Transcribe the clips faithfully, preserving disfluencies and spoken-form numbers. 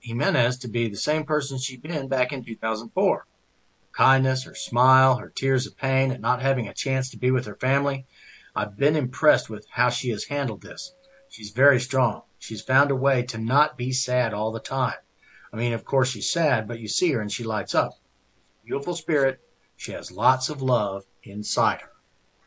Jimenez to be the same person she'd been back in two thousand four. Her kindness, her smile, her tears of pain at not having a chance to be with her family. I've been impressed with how she has handled this. She's very strong. She's found a way to not be sad all the time. I mean, of course she's sad, but you see her and she lights up. Beautiful spirit. She has lots of love inside her.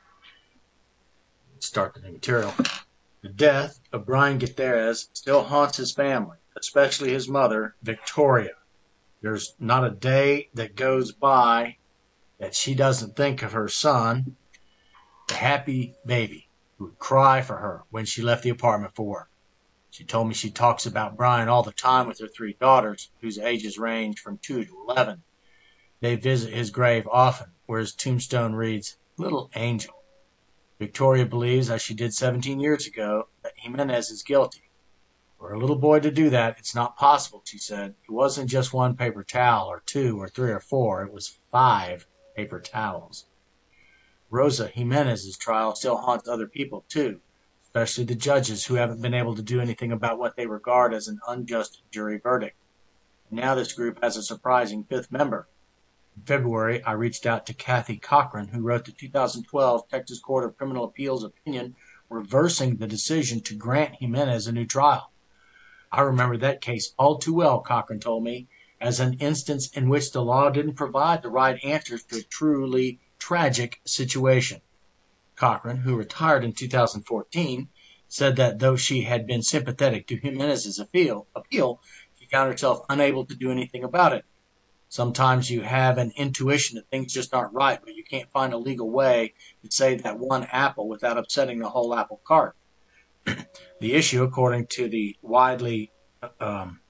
Let's start the new material. The death of Brian Gutierrez still haunts his family, especially his mother, Victoria. There's not a day that goes by that she doesn't think of her son, the happy baby, who would cry for her when she left the apartment for work. She told me she talks about Brian all the time with her three daughters, whose ages range from two to eleven. They visit his grave often, where his tombstone reads, "Little Angel." Victoria believes, as she did seventeen years ago, that Jimenez is guilty. For a little boy to do that, it's not possible, she said. It wasn't just one paper towel, or two, or three, or four. It was five paper towels. Rosa Jimenez's trial still haunts other people, too, especially the judges who haven't been able to do anything about what they regard as an unjust jury verdict. And now this group has a surprising fifth member. In February, I reached out to Kathy Cochran, who wrote the two thousand twelve Texas Court of Criminal Appeals opinion reversing the decision to grant Jimenez a new trial. I remember that case all too well, Cochran told me, as an instance in which the law didn't provide the right answers to a truly tragic situation. Cochran, who retired in two thousand fourteen, said that though she had been sympathetic to Jimenez's appeal, appeal, she found herself unable to do anything about it. Sometimes you have an intuition that things just aren't right, but you can't find a legal way to save that one apple without upsetting the whole apple cart. The issue, according to the widely um,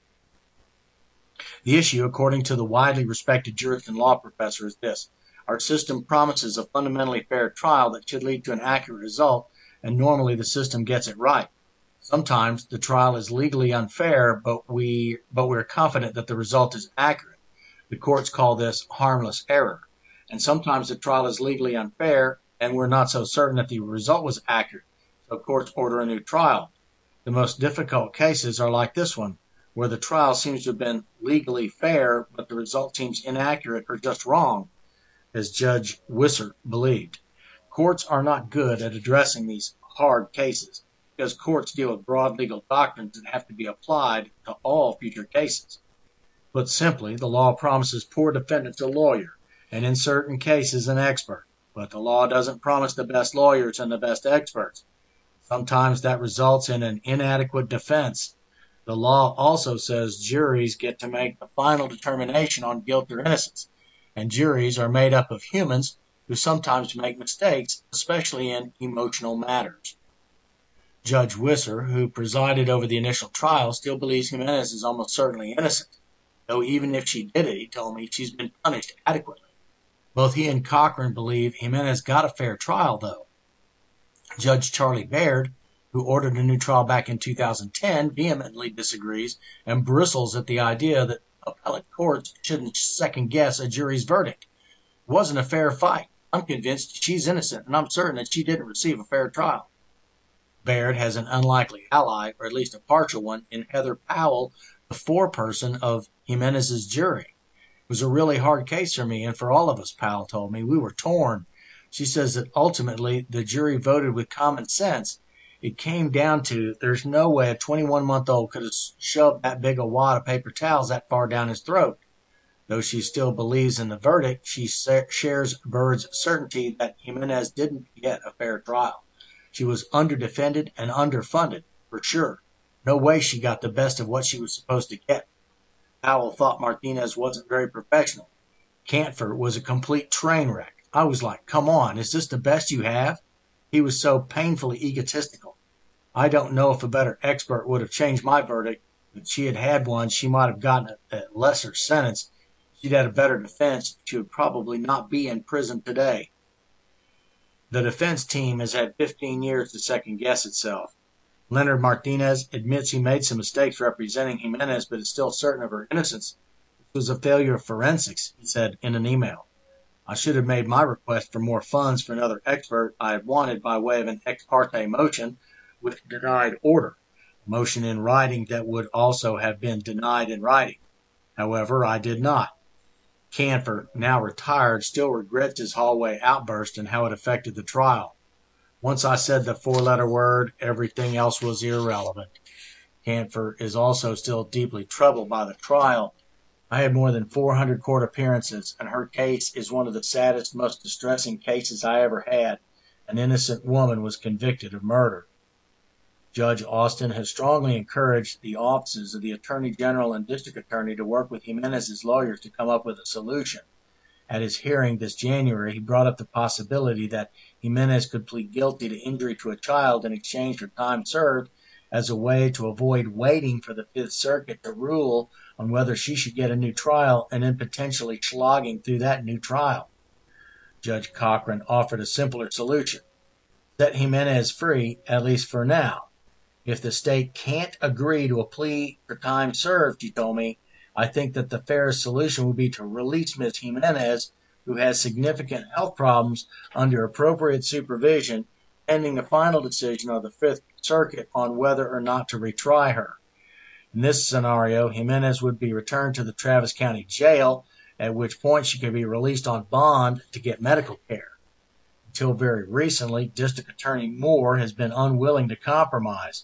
the issue, according to the widely respected jurist and law professor, is this: our system promises a fundamentally fair trial that should lead to an accurate result, and normally the system gets it right. Sometimes the trial is legally unfair, but we but we're confident that the result is accurate. The courts call this harmless error. And sometimes the trial is legally unfair, and we're not so certain that the result was accurate, so courts order a new trial. The most difficult cases are like this one, where the trial seems to have been legally fair, but the result seems inaccurate or just wrong, as Judge Wisser believed. Courts are not good at addressing these hard cases, because courts deal with broad legal doctrines that have to be applied to all future cases. Put simply, the law promises poor defendants a lawyer, and in certain cases an expert, but the law doesn't promise the best lawyers and the best experts. Sometimes that results in an inadequate defense. The law also says juries get to make the final determination on guilt or innocence, and juries are made up of humans who sometimes make mistakes, especially in emotional matters. Judge Wisser, who presided over the initial trial, still believes Jimenez is almost certainly innocent. Though even if she did it, he told me, she's been punished adequately. Both he and Cochran believe Jimenez got a fair trial, though. Judge Charlie Baird, who ordered a new trial back in two thousand ten, vehemently disagrees and bristles at the idea that appellate courts shouldn't second-guess a jury's verdict. It wasn't a fair fight. I'm convinced she's innocent, and I'm certain that she didn't receive a fair trial. Baird has an unlikely ally, or at least a partial one, in Heather Powell, the foreperson of Jimenez's jury. It was a really hard case for me and for all of us, Powell told me. We were torn. She says that ultimately the jury voted with common sense. It came down to there's no way a twenty-one-month-old could have shoved that big a wad of paper towels that far down his throat. Though she still believes in the verdict, she shares Bird's certainty that Jimenez didn't get a fair trial. She was underdefended and underfunded, for sure. No way she got the best of what she was supposed to get. Powell thought Martinez wasn't very professional. Cantford was a complete train wreck. I was like, come on, is this the best you have? He was so painfully egotistical. I don't know if a better expert would have changed my verdict. If she had had one, she might have gotten a, a lesser sentence. If she'd had a better defense, she would probably not be in prison today. The defense team has had fifteen years to second-guess itself. Leonard Martinez admits he made some mistakes representing Jimenez, but is still certain of her innocence. This was a failure of forensics, he said in an email. I should have made my request for more funds for another expert I had wanted by way of an ex parte motion with denied order. motion in writing that would also have been denied in writing. However, I did not. Canfor, now retired, still regrets his hallway outburst and how it affected the trial. Once I said the four-letter word, everything else was irrelevant. Canfor is also still deeply troubled by the trial. I had more than four hundred court appearances, and her case is one of the saddest, most distressing cases I ever had. An innocent woman was convicted of murder. Judge Austin has strongly encouraged the offices of the Attorney General and District Attorney to work with Jimenez's lawyers to come up with a solution. At his hearing this January, he brought up the possibility that Jimenez could plead guilty to injury to a child in exchange for time served as a way to avoid waiting for the Fifth Circuit to rule on whether she should get a new trial and then potentially slogging through that new trial. Judge Cochran offered a simpler solution. Set Jimenez free, at least for now. If the state can't agree to a plea for time served, he told me, I think that the fairest solution would be to release Miz Jimenez, who has significant health problems, under appropriate supervision, pending the final decision of the Fifth Circuit on whether or not to retry her. In this scenario, Jimenez would be returned to the Travis County Jail, at which point she could be released on bond to get medical care. Until very recently, District Attorney Moore has been unwilling to compromise.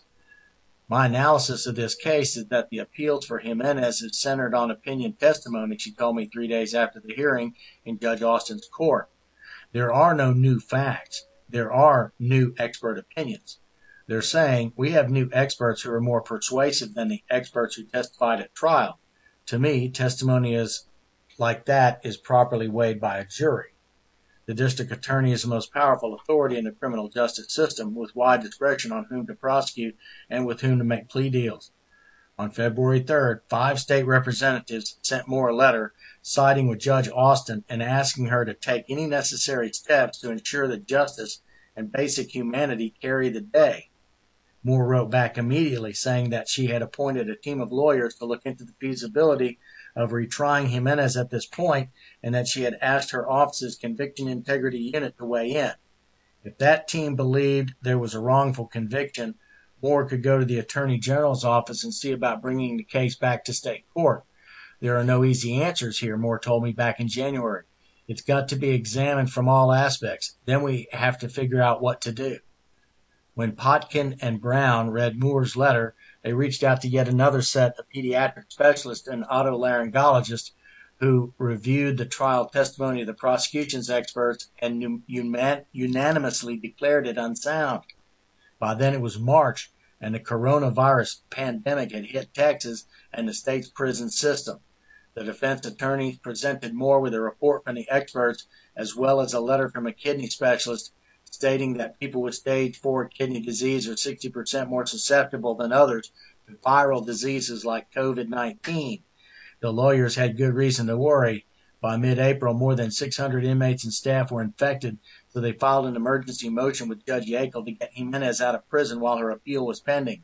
My analysis of this case is that the appeals for Jimenez is centered on opinion testimony, she told me three days after the hearing in Judge Austin's court. There are no new facts. There are new expert opinions. They're saying we have new experts who are more persuasive than the experts who testified at trial. To me, testimony is like that is properly weighed by a jury. The district attorney is the most powerful authority in the criminal justice system, with wide discretion on whom to prosecute and with whom to make plea deals. On February third, five state representatives sent Moore a letter siding with Judge Austin and asking her to take any necessary steps to ensure that justice and basic humanity carry the day. Moore wrote back immediately saying that she had appointed a team of lawyers to look into the feasibility of retrying Jimenez at this point, and that she had asked her office's conviction integrity unit to weigh in. If that team believed there was a wrongful conviction, Moore could go to the Attorney General's office and see about bringing the case back to state court. There are no easy answers here, Moore told me back in January. It's got to be examined from all aspects. Then we have to figure out what to do. When Potkin and Brown read Moore's letter, they reached out to yet another set of pediatric specialists and otolaryngologists who reviewed the trial testimony of the prosecution's experts and unanimously declared it unsound. By then it was March, and the coronavirus pandemic had hit Texas and the state's prison system. The defense attorneys presented Moore with a report from the experts as well as a letter from a kidney specialist stating that people with stage four kidney disease are sixty percent more susceptible than others to viral diseases like COVID nineteen. The lawyers had good reason to worry. By mid-April, more than six hundred inmates and staff were infected, so they filed an emergency motion with Judge Yackel to get Jimenez out of prison while her appeal was pending.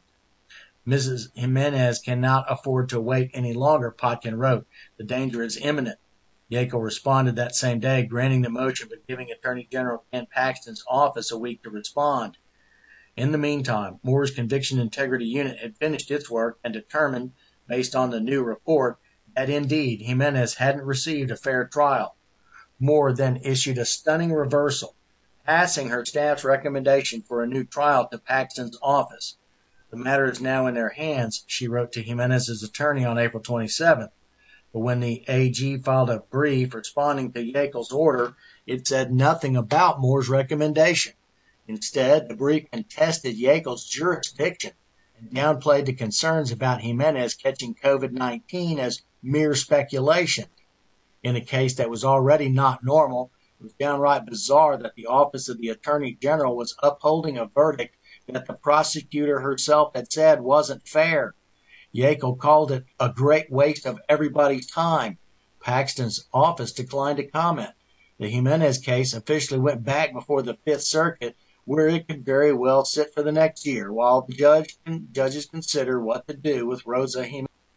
Missus Jimenez cannot afford to wait any longer, Potkin wrote. The danger is imminent. Yackel responded that same day, granting the motion but giving Attorney General Ken Paxton's office a week to respond. In the meantime, Moore's Conviction Integrity Unit had finished its work and determined, based on the new report, that indeed Jimenez hadn't received a fair trial. Moore then issued a stunning reversal, passing her staff's recommendation for a new trial to Paxton's office. The matter is now in their hands, she wrote to Jimenez's attorney on April twenty-seventh. But when the A G filed a brief responding to Yackel's order, it said nothing about Moore's recommendation. Instead, the brief contested Yackel's jurisdiction and downplayed the concerns about Jimenez catching COVID nineteen as mere speculation. In a case that was already not normal, it was downright bizarre that the Office of the Attorney General was upholding a verdict that the prosecutor herself had said wasn't fair. Yackel called it a great waste of everybody's time. Paxton's office declined to comment. The Jimenez case officially went back before the Fifth Circuit, where it could very well sit for the next year while the judge, judges consider what to do with Rosa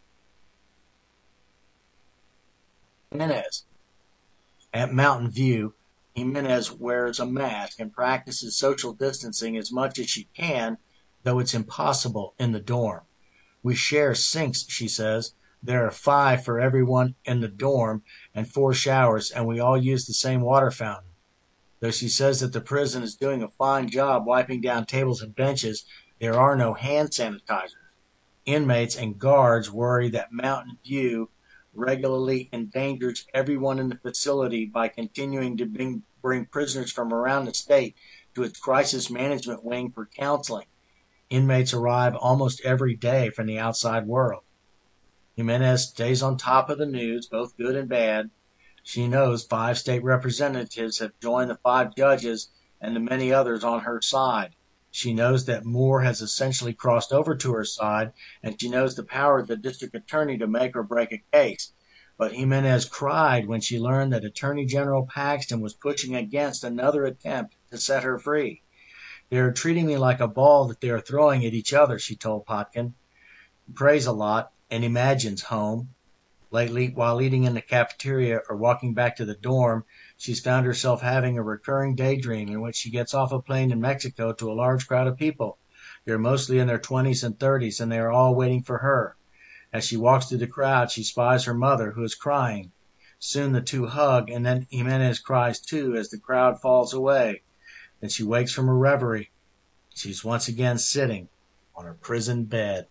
Jimenez. At Mountain View, Jimenez wears a mask and practices social distancing as much as she can, though it's impossible in the dorm. We share sinks, she says. There are five for everyone in the dorm and four showers, and we all use the same water fountain. Though she says that the prison is doing a fine job wiping down tables and benches, there are no hand sanitizers. Inmates and guards worry that Mountain View regularly endangers everyone in the facility by continuing to bring, bring prisoners from around the state to its crisis management wing for counseling. Inmates arrive almost every day from the outside world. Jimenez stays on top of the news, both good and bad. She knows five state representatives have joined the five judges and the many others on her side. She knows that Moore has essentially crossed over to her side, and she knows the power of the district attorney to make or break a case. But Jimenez cried when she learned that Attorney General Paxton was pushing against another attempt to set her free. They are treating me like a ball that they are throwing at each other, she told Potkin. He prays a lot and imagines home. Lately, while eating in the cafeteria or walking back to the dorm, she's found herself having a recurring daydream in which she gets off a plane in Mexico to a large crowd of people. They're mostly in their twenties and thirties, and they are all waiting for her. As she walks through the crowd, she spies her mother, who is crying. Soon the two hug, and then Jimenez cries too as the crowd falls away. Then she wakes from her reverie. She's once again sitting on her prison bed.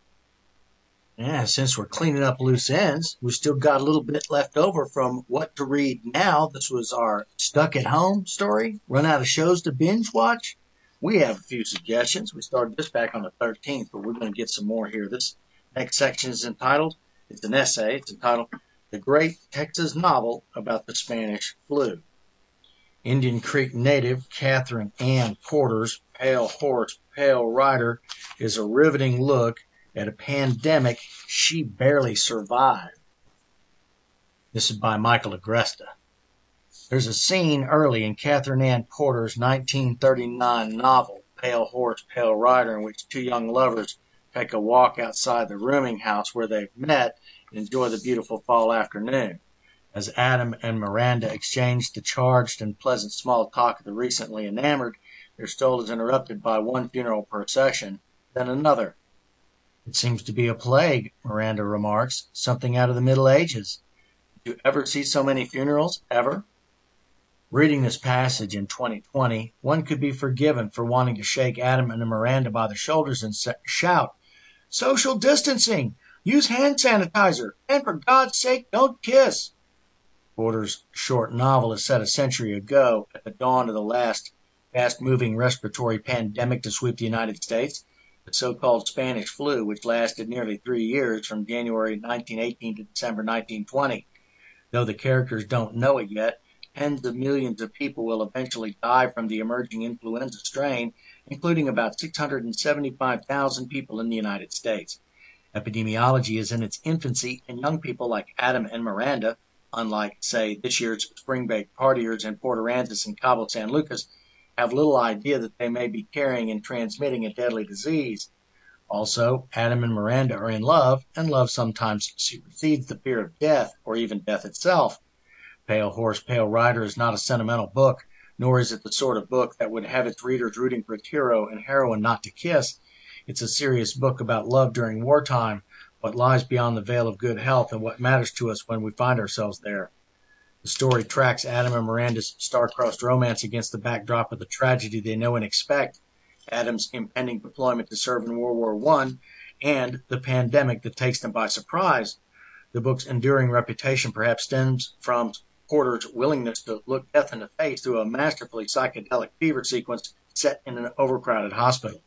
Yeah, since we're cleaning up loose ends, we still got a little bit left over from what to read now. This was our stuck at home story. Run out of shows to binge watch? We have a few suggestions. We started this back on the thirteenth, but we're going to get some more here. This next section is entitled, it's an essay, it's entitled, The Great Texas Novel About the Spanish Flu. Indian Creek native Catherine Ann Porter's Pale Horse, Pale Rider is a riveting look at a pandemic she barely survived. This is by Michael Agresta. There's a scene early in Catherine Ann Porter's nineteen thirty-nine novel, Pale Horse, Pale Rider, in which two young lovers take a walk outside the rooming house where they've met and enjoy the beautiful fall afternoon. As Adam and Miranda exchange the charged and pleasant small talk of the recently enamored, their stroll is interrupted by one funeral procession, then another. It seems to be a plague, Miranda remarks, something out of the Middle Ages. Did you ever see so many funerals, ever? Reading this passage in twenty twenty, one could be forgiven for wanting to shake Adam and Miranda by the shoulders and shout, "Social distancing! Use hand sanitizer! And for God's sake, don't kiss!" Porter's short novel is set a century ago, at the dawn of the last fast-moving respiratory pandemic to sweep the United States, the so-called Spanish flu, which lasted nearly three years from January nineteen eighteen to December nineteen twenty. Though the characters don't know it yet, tens of millions of people will eventually die from the emerging influenza strain, including about six hundred seventy-five thousand people in the United States. Epidemiology is in its infancy, and young people like Adam and Miranda, unlike, say, this year's spring-baked partiers in Port Aransas and Cabo San Lucas, have little idea that they may be carrying and transmitting a deadly disease. Also, Adam and Miranda are in love, and love sometimes supersedes the fear of death, or even death itself. Pale Horse, Pale Rider is not a sentimental book, nor is it the sort of book that would have its readers rooting for its hero and heroine not to kiss. It's a serious book about love during wartime, what lies beyond the veil of good health, and what matters to us when we find ourselves there. The story tracks Adam and Miranda's star-crossed romance against the backdrop of the tragedy they know and expect, Adam's impending deployment to serve in World War One, and the pandemic that takes them by surprise. The book's enduring reputation perhaps stems from Porter's willingness to look death in the face through a masterfully psychedelic fever sequence set in an overcrowded hospital.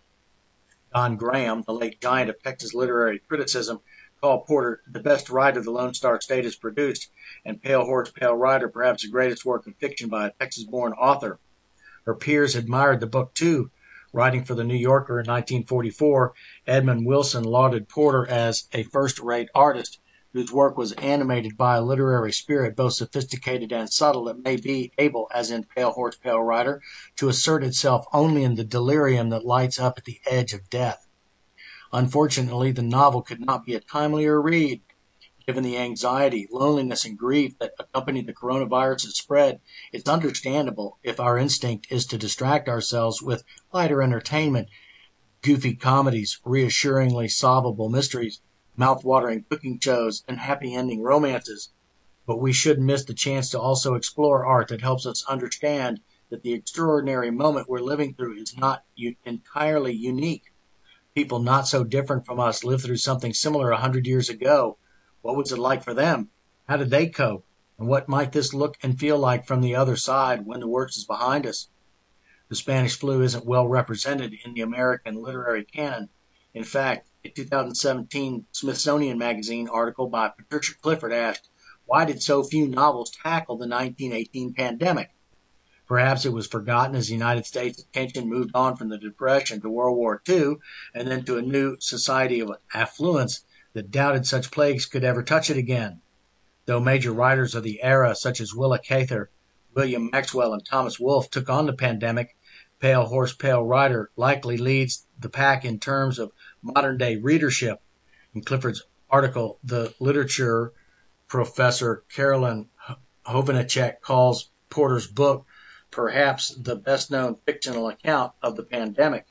Don Graham, the late giant of Texas literary criticism, called Porter the best writer the Lone Star State has produced, and Pale Horse, Pale Rider perhaps the greatest work of fiction by a Texas-born author. Her peers admired the book too. Writing for the New Yorker in nineteen forty-four, Edmund Wilson lauded Porter as a first-rate artist whose work was animated by a literary spirit both sophisticated and subtle that may be able, as in Pale Horse, Pale Rider, to assert itself only in the delirium that lights up at the edge of death. Unfortunately, the novel could not be a timelier read. Given the anxiety, loneliness, and grief that accompanied the coronavirus's spread, it's understandable if our instinct is to distract ourselves with lighter entertainment, goofy comedies, reassuringly solvable mysteries, mouth-watering cooking shows, and happy-ending romances. But we shouldn't miss the chance to also explore art that helps us understand that the extraordinary moment we're living through is not u- entirely unique. People not so different from us lived through something similar a hundred years ago. What was it like for them? How did they cope? And what might this look and feel like from the other side when the worst is behind us? The Spanish flu isn't well represented in the American literary canon. In fact, a two thousand seventeen Smithsonian Magazine article by Patricia Clifford asked, why did so few novels tackle the nineteen eighteen pandemic? Perhaps it was forgotten as the United States' attention moved on from the Depression to World War Two and then to a new society of affluence that doubted such plagues could ever touch it again. Though major writers of the era such as Willa Cather, William Maxwell, and Thomas Wolfe took on the pandemic, Pale Horse Pale Rider likely leads the pack in terms of modern-day readership. In Clifford's article, the literature professor Carolyn Hovanecek calls Porter's book perhaps the best-known fictional account of the pandemic.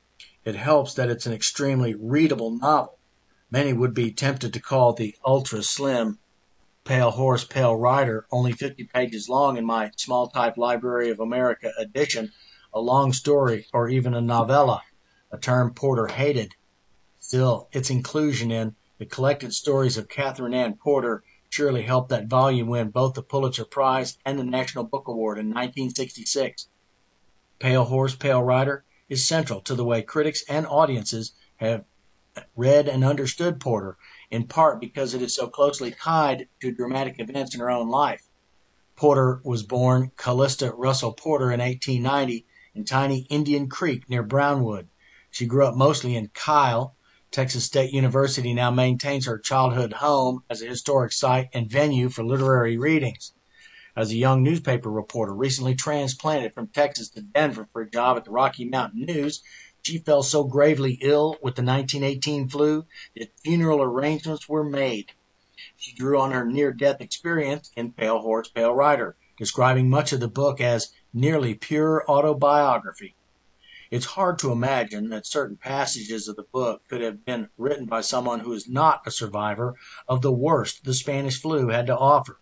It helps that it's an extremely readable novel. Many would be tempted to call the ultra-slim Pale Horse, Pale Rider, only fifty pages long in my small type Library of America edition, a long story or even a novella, a term Porter hated. Still, its inclusion in The Collected Stories of Catherine Ann Porter surely helped that volume win both the Pulitzer Prize and the National Book Award in nineteen sixty-six. Pale Horse, Pale Rider is central to the way critics and audiences have read and understood Porter, in part because it is so closely tied to dramatic events in her own life. Porter was born Callista Russell Porter in eighteen ninety in tiny Indian Creek near Brownwood. She grew up mostly in Kyle. Texas State University now maintains her childhood home as a historic site and venue for literary readings. As a young newspaper reporter recently transplanted from Texas to Denver for a job at the Rocky Mountain News, she fell so gravely ill with the nineteen eighteen flu that funeral arrangements were made. She drew on her near-death experience in Pale Horse, Pale Rider, describing much of the book as nearly pure autobiography. It's hard to imagine that certain passages of the book could have been written by someone who is not a survivor of the worst the Spanish flu had to offer.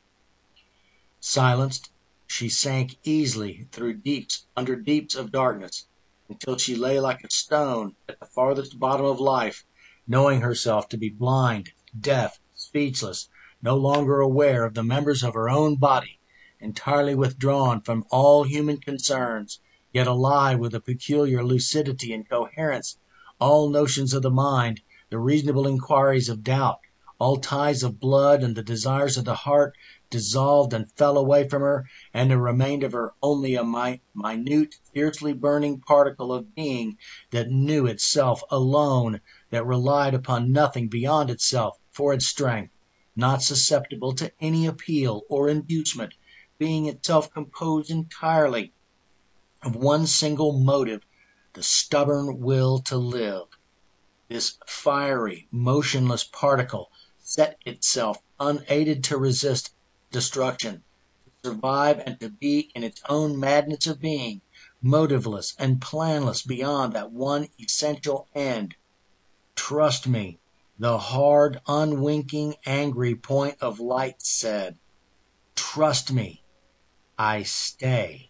Silenced, she sank easily through deeps under deeps of darkness, until she lay like a stone at the farthest bottom of life, knowing herself to be blind, deaf, speechless, no longer aware of the members of her own body, entirely withdrawn from all human concerns, yet alive with a peculiar lucidity and coherence. All notions of the mind, the reasonable inquiries of doubt, all ties of blood and the desires of the heart dissolved and fell away from her, and there remained of her only a mi- minute, fiercely burning particle of being that knew itself alone, that relied upon nothing beyond itself for its strength, not susceptible to any appeal or inducement, being itself composed entirely of one single motive, the stubborn will to live. This fiery, motionless particle set itself unaided to resist destruction, to survive and to be in its own madness of being, motiveless and planless beyond that one essential end. Trust me, the hard, unwinking, angry point of light said. Trust me, I stay.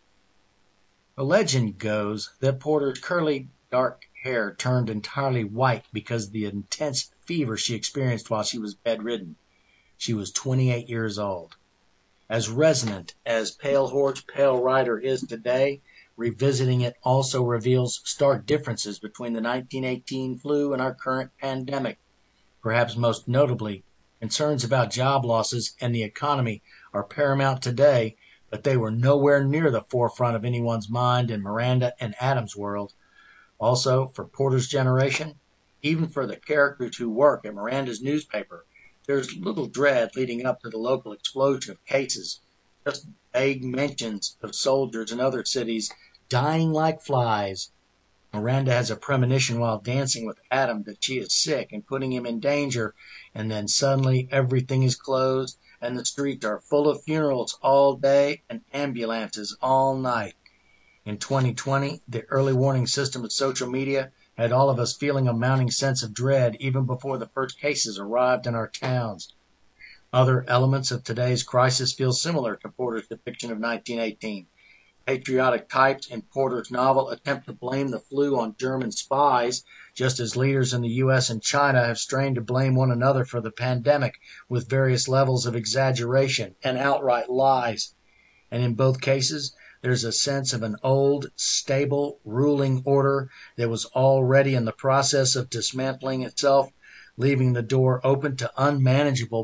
The legend goes that Porter's curly, dark hair turned entirely white because of the intense fever she experienced while she was bedridden. She was twenty-eight years old. As resonant as Pale Horse, Pale Rider is today, revisiting it also reveals stark differences between the nineteen eighteen flu and our current pandemic. Perhaps most notably, concerns about job losses and the economy are paramount today, but they were nowhere near the forefront of anyone's mind in Miranda and Adam's world. Also, for Porter's generation, even for the characters who work at Miranda's newspaper, there's little dread leading up to the local explosion of cases, just vague mentions of soldiers in other cities dying like flies. Miranda has a premonition while dancing with Adam that she is sick and putting him in danger, and then suddenly everything is closed and the streets are full of funerals all day and ambulances all night. In twenty twenty, the early warning system of social media had all of us feeling a mounting sense of dread even before the first cases arrived in our towns. Other elements of today's crisis feel similar to Porter's depiction of nineteen eighteen. Patriotic types in Porter's novel attempt to blame the flu on German spies, just as leaders in the U S and China have strained to blame one another for the pandemic with various levels of exaggeration and outright lies. And in both cases, there's a sense of an old, stable, ruling order that was already in the process of dismantling itself, leaving the door open to unmanageable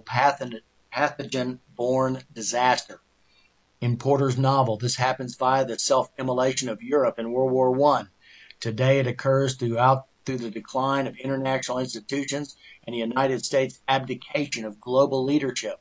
pathogen-borne disaster. In Porter's novel, this happens via the self-immolation of Europe in World War One. Today it occurs throughout through the decline of international institutions and the United States' abdication of global leadership.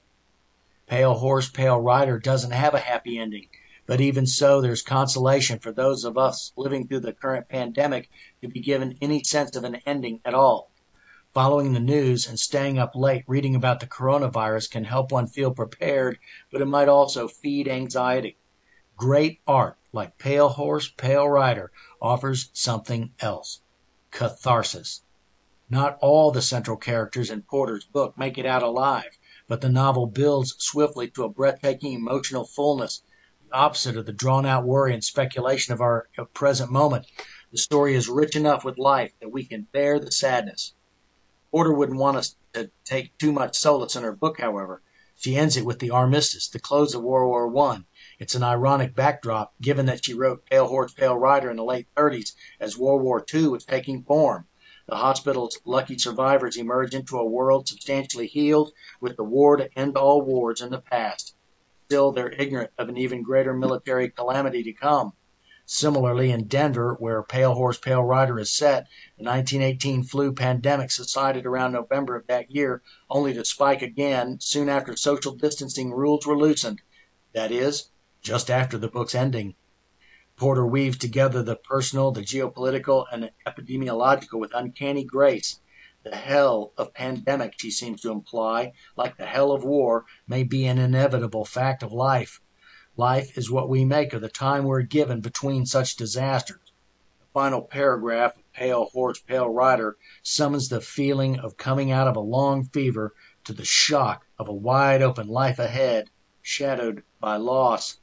Pale Horse, Pale Rider doesn't have a happy ending, but even so, there's consolation for those of us living through the current pandemic to be given any sense of an ending at all. Following the news and staying up late reading about the coronavirus can help one feel prepared, but it might also feed anxiety. Great art, like Pale Horse, Pale Rider, offers something else: catharsis. Not all the central characters in Porter's book make it out alive, but the novel builds swiftly to a breathtaking emotional fullness, the opposite of the drawn-out worry and speculation of our present moment. The story is rich enough with life that we can bear the sadness. Porter wouldn't want us to take too much solace in her book, however. She ends it with the armistice, the close of World War One. It's an ironic backdrop, given that she wrote Pale Horse, Pale Rider in the late thirties as World War Two was taking form. The hospital's lucky survivors emerge into a world substantially healed, with the war to end all wars in the past. Still, they're ignorant of an even greater military calamity to come. Similarly, in Denver, where Pale Horse, Pale Rider is set, the nineteen eighteen flu pandemic subsided around November of that year, only to spike again soon after social distancing rules were loosened. That is, just after the book's ending. Porter weaves together the personal, the geopolitical, and the epidemiological with uncanny grace. The hell of pandemic, she seems to imply, like the hell of war, may be an inevitable fact of life. Life is what we make of the time we're given between such disasters. The final paragraph of Pale Horse, Pale Rider summons the feeling of coming out of a long fever to the shock of a wide-open life ahead, shadowed by loss.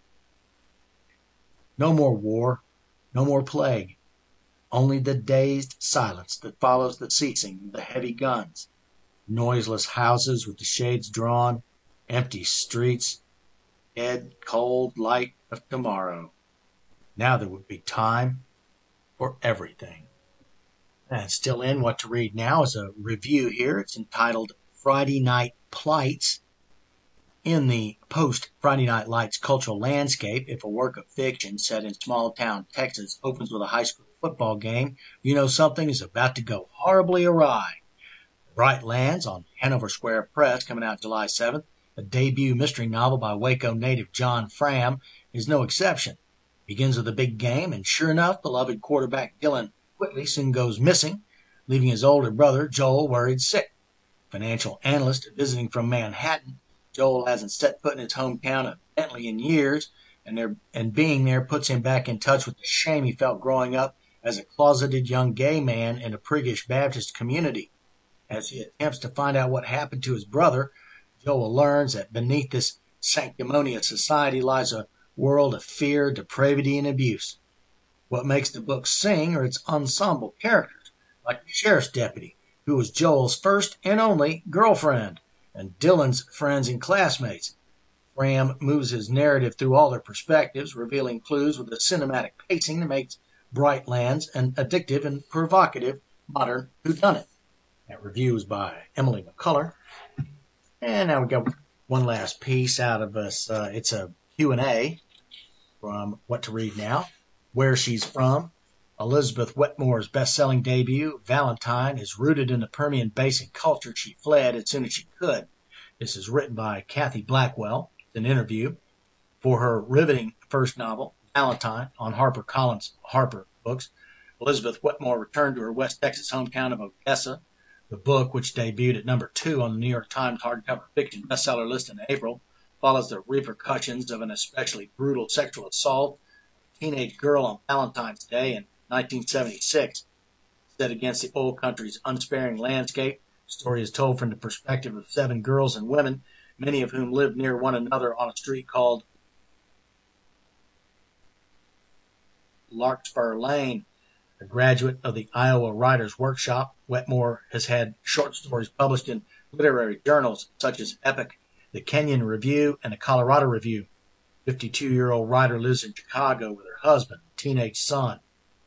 No more war, no more plague, only the dazed silence that follows the ceasing of the heavy guns. Noiseless houses with the shades drawn, empty streets, dead, cold light of tomorrow. Now there would be time for everything. And still in What to Read Now is a review here. It's entitled Friday Night Plights. In the post-Friday Night Lights cultural landscape, if a work of fiction set in small-town Texas opens with a high school football game, you know something is about to go horribly awry. Bright Lands on Hanover Square Press, coming out July seventh. A debut mystery novel by Waco native John Fram is no exception. It begins with a big game, and sure enough, beloved quarterback Dylan Whitley soon goes missing, leaving his older brother Joel worried sick. Financial analyst visiting from Manhattan, Joel hasn't set foot in his hometown of Bentley in years, and, there, and being there puts him back in touch with the shame he felt growing up as a closeted young gay man in a priggish Baptist community. As he attempts to find out what happened to his brother, Joel learns that beneath this sanctimonious society lies a world of fear, depravity, and abuse. What makes the book sing are its ensemble characters, like the sheriff's deputy, who was Joel's first and only girlfriend, and Dylan's friends and classmates. Fram moves his narrative through all their perspectives, revealing clues with a cinematic pacing that makes Bright Lands an addictive and provocative modern whodunit. That review is by Emily McCullough. And now we got one last piece out of us. Uh, it's a Q and A from What to Read Now. Where She's From. Elizabeth Wetmore's best-selling debut, Valentine, is rooted in the Permian Basin culture she fled as soon as she could. This is written by Kathy Blackwell. It's an interview for her riveting first novel, Valentine, on HarperCollins Harper Books. Elizabeth Wetmore returned to her West Texas hometown of Odessa. The book, which debuted at number two on the New York Times hardcover fiction bestseller list in April, follows the repercussions of an especially brutal sexual assault of a teenage girl on Valentine's Day in nineteen seventy-six. Set against the oil country's unsparing landscape, the story is told from the perspective of seven girls and women, many of whom lived near one another on a street called Larkspur Lane. A graduate of the Iowa Writers Workshop, Wetmore has had short stories published in literary journals such as Epic, the Kenyon Review, and the Colorado Review. fifty-two-year-old writer lives in Chicago with her husband and teenage son.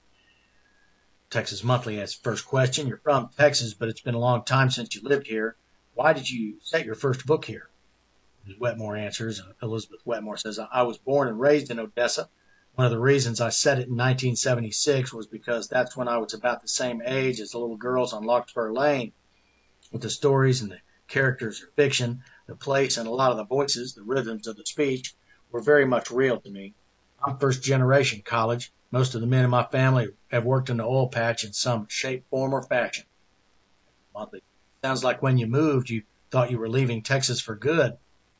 Texas Monthly asks, first question, you're from Texas, but it's been a long time since you lived here. Why did you set your first book here? As Wetmore answers, Elizabeth Wetmore says, I was born and raised in Odessa. One of the reasons I set it in nineteen seventy-six was because that's when I was about the same age as the little girls on Larkspur Lane. With the stories and the characters are fiction, the place and a lot of the voices, the rhythms of the speech, were very much real to me. I'm first generation college. Most of the men in my family have worked in the oil patch in some shape, form, or fashion. Monthly. Sounds like when you moved, you thought you were leaving Texas for good.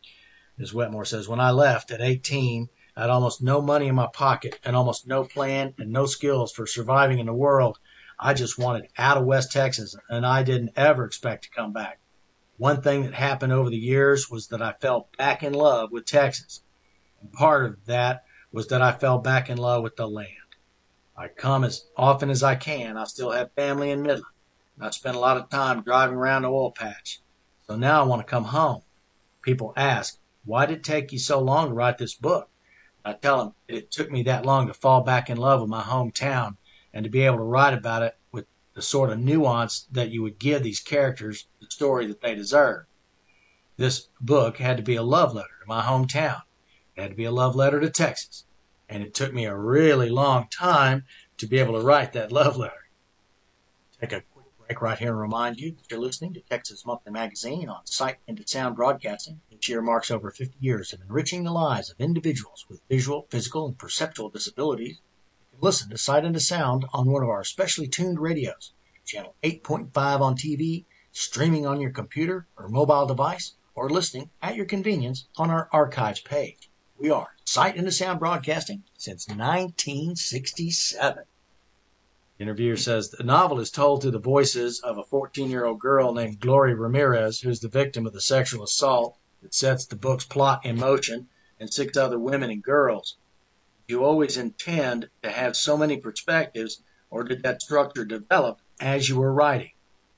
As Wetmore says, when I left at eighteen, I had almost no money in my pocket and almost no plan and no skills for surviving in the world. I just wanted out of West Texas, and I didn't ever expect to come back. One thing that happened over the years was that I fell back in love with Texas. And part of that was that I fell back in love with the land. I come as often as I can. I still have family in Midland. And I spent a lot of time driving around the oil patch. So now I want to come home. People ask, why did it take you so long to write this book? I tell them it took me that long to fall back in love with my hometown and to be able to write about it with the sort of nuance that you would give these characters the story that they deserve. This book had to be a love letter to my hometown. It had to be a love letter to Texas. And it took me a really long time to be able to write that love letter. Take a quick break right here and remind you that you're listening to Texas Monthly Magazine on Sight into Sound Broadcasting, which year marks over fifty years of enriching the lives of individuals with visual, physical, and perceptual disabilities. You can listen to Sight into Sound on one of our specially tuned radios, channel eight point five on T V, streaming on your computer or mobile device, or listening at your convenience on our archives page. We are Sight into Sound Broadcasting since nineteen sixty-seven. The interviewer says the novel is told through the voices of a fourteen-year-old girl named Glory Ramirez, who's the victim of the sexual assault that sets the book's plot in motion, and six other women and girls. Did you always intend to have so many perspectives, or did that structure develop as you were writing?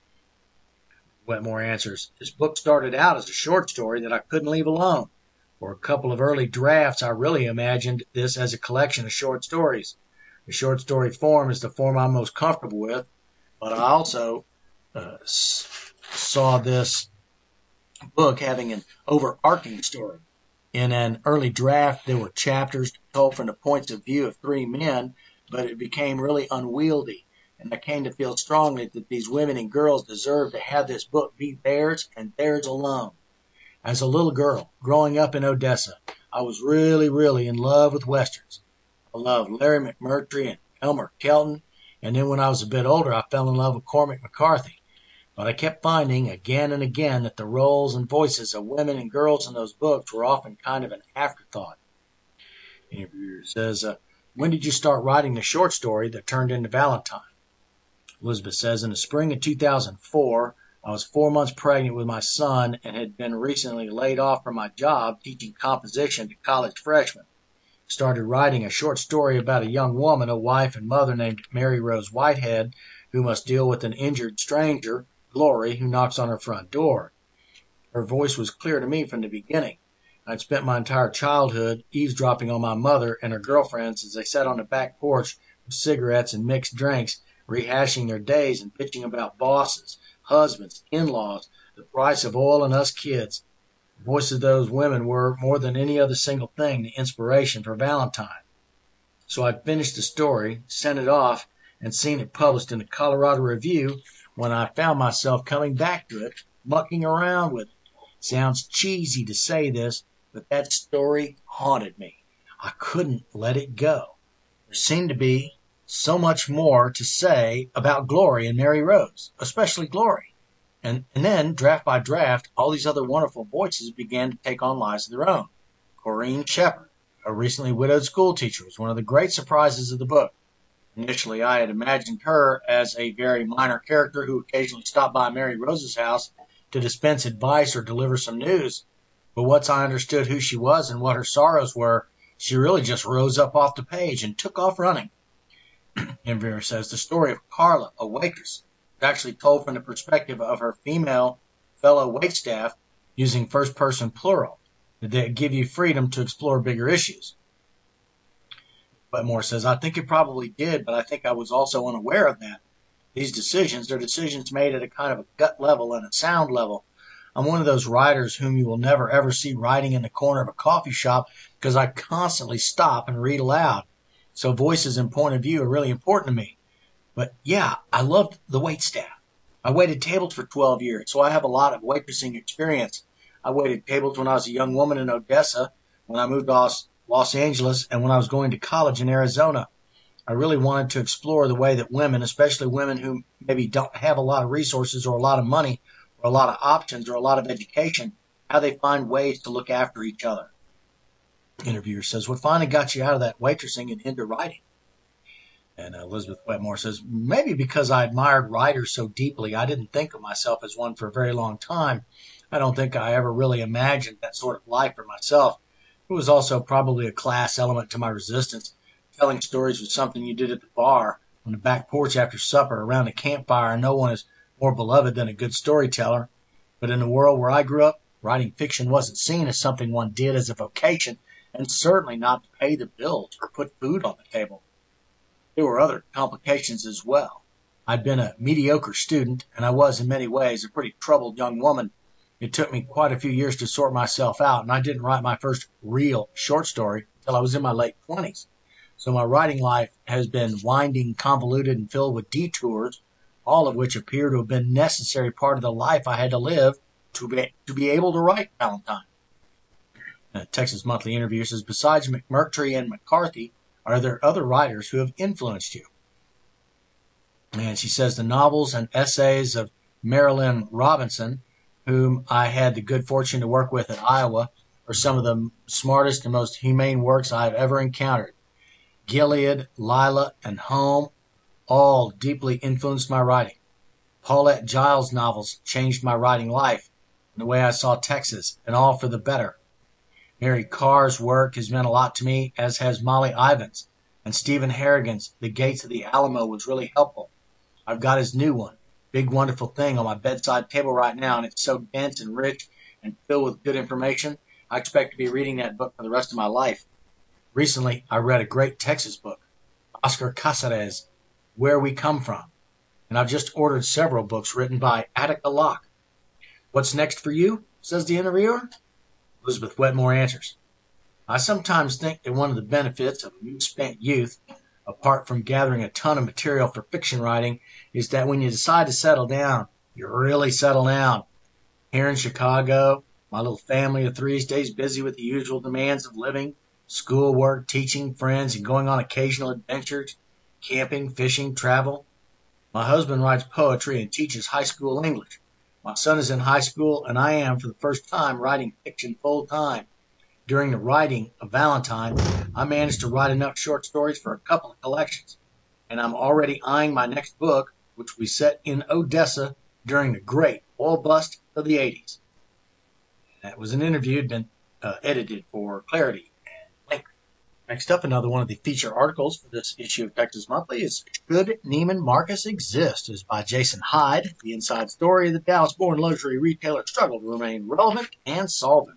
Wetmore answers, this book started out as a short story that I couldn't leave alone. For a couple of early drafts, I really imagined this as a collection of short stories. The short story form is the form I'm most comfortable with, but I also uh, s- saw this book having an overarching story. In an early draft, there were chapters told from the points of view of three men, but it became really unwieldy, and I came to feel strongly that these women and girls deserved to have this book be theirs and theirs alone. As a little girl, growing up in Odessa, I was really, really in love with Westerns. I loved Larry McMurtry and Elmer Kelton, and then when I was a bit older, I fell in love with Cormac McCarthy. But I kept finding again and again that the roles and voices of women and girls in those books were often kind of an afterthought. The interviewer says, uh, when did you start writing the short story that turned into Valentine? Elizabeth says, in the spring of two thousand four, I was four months pregnant with my son and had been recently laid off from my job teaching composition to college freshmen. Started writing a short story about a young woman, a wife and mother named Mary Rose Whitehead, who must deal with an injured stranger, Glory, who knocks on her front door. Her voice was clear to me from the beginning. I'd spent my entire childhood eavesdropping on my mother and her girlfriends as they sat on the back porch with cigarettes and mixed drinks, rehashing their days and bitching about bosses, husbands, in-laws, the price of oil, and us kids. The voices of those women were, more than any other single thing, the inspiration for Valentine. So I finished the story, sent it off, and seen it published in the Colorado Review when I found myself coming back to it, mucking around with it. Sounds cheesy to say this, but that story haunted me. I couldn't let it go. There seemed to be so much more to say about Glory and Mary Rose, especially Glory. And, and then, draft by draft, all these other wonderful voices began to take on lives of their own. Corrine Shepard, a recently widowed school teacher, was one of the great surprises of the book. Initially, I had imagined her as a very minor character who occasionally stopped by Mary Rose's house to dispense advice or deliver some news. But once I understood who she was and what her sorrows were, she really just rose up off the page and took off running. Enver says the story of Carla, a waitress, is actually told from the perspective of her female fellow waitstaff using first-person plural. They give you freedom to explore bigger issues. Wetmore says, I think it probably did, but I think I was also unaware of that. These decisions are decisions made at a kind of a gut level and a sound level. I'm one of those writers whom you will never ever see writing in the corner of a coffee shop because I constantly stop and read aloud. So voices and point of view are really important to me. But yeah, I loved the waitstaff. I waited tables for twelve years, so I have a lot of waitressing experience. I waited tables when I was a young woman in Odessa, when I moved to Los Angeles, and when I was going to college in Arizona. I really wanted to explore the way that women, especially women who maybe don't have a lot of resources or a lot of money or a lot of options or a lot of education, how they find ways to look after each other. Interviewer says, what finally got you out of that waitressing and into writing? And Elizabeth Wetmore says, maybe because I admired writers so deeply, I didn't think of myself as one for a very long time. I don't think I ever really imagined that sort of life for myself. It was also probably a class element to my resistance. Telling stories was something you did at the bar, on the back porch after supper, around a campfire, and no one is more beloved than a good storyteller. But in the world where I grew up, writing fiction wasn't seen as something one did as a vocation, and certainly not to pay the bills or put food on the table. There were other complications as well. I'd been a mediocre student, and I was in many ways a pretty troubled young woman. It took me quite a few years to sort myself out, and I didn't write my first real short story until I was in my late twenties. So my writing life has been winding, convoluted, and filled with detours, all of which appear to have been a necessary part of the life I had to live to be, to be able to write Valentine. Uh, Texas Monthly Interview says, besides McMurtry and McCarthy, are there other writers who have influenced you? And she says the novels and essays of Marilynne Robinson, whom I had the good fortune to work with at Iowa, are some of the smartest and most humane works I have ever encountered. Gilead, Lila, and Home all deeply influenced my writing. Paulette Giles' novels changed my writing life and the way I saw Texas, and all for the better. Mary Karr's work has meant a lot to me, as has Molly Ivins, and Stephen Harrigan's The Gates of the Alamo was really helpful. I've got his new one, Big Wonderful Thing, on my bedside table right now, and it's so dense and rich and filled with good information. I expect to be reading that book for the rest of my life. Recently, I read a great Texas book, Oscar Casares' Where We Come From, and I've just ordered several books written by Attica Locke. What's next for you? Says the interviewer. Elizabeth Wetmore answers, I sometimes think that one of the benefits of misspent youth, apart from gathering a ton of material for fiction writing, is that when you decide to settle down, you really settle down. Here in Chicago, my little family of three stays busy with the usual demands of living, schoolwork, teaching, friends, and going on occasional adventures, camping, fishing, travel. My husband writes poetry and teaches high school English. My son is in high school, and I am, for the first time, writing fiction full-time. During the writing of Valentine, I managed to write enough short stories for a couple of collections, and I'm already eyeing my next book, which will be set in Odessa during the great oil bust of the eighties. That was an interview that had been uh, edited for clarity and length. Next up, another one of the feature articles for this issue of Texas Monthly is Should Neiman Marcus Exist? Is by Jason Hyde. The inside story of the Dallas-born luxury retailer struggled to remain relevant and solvent.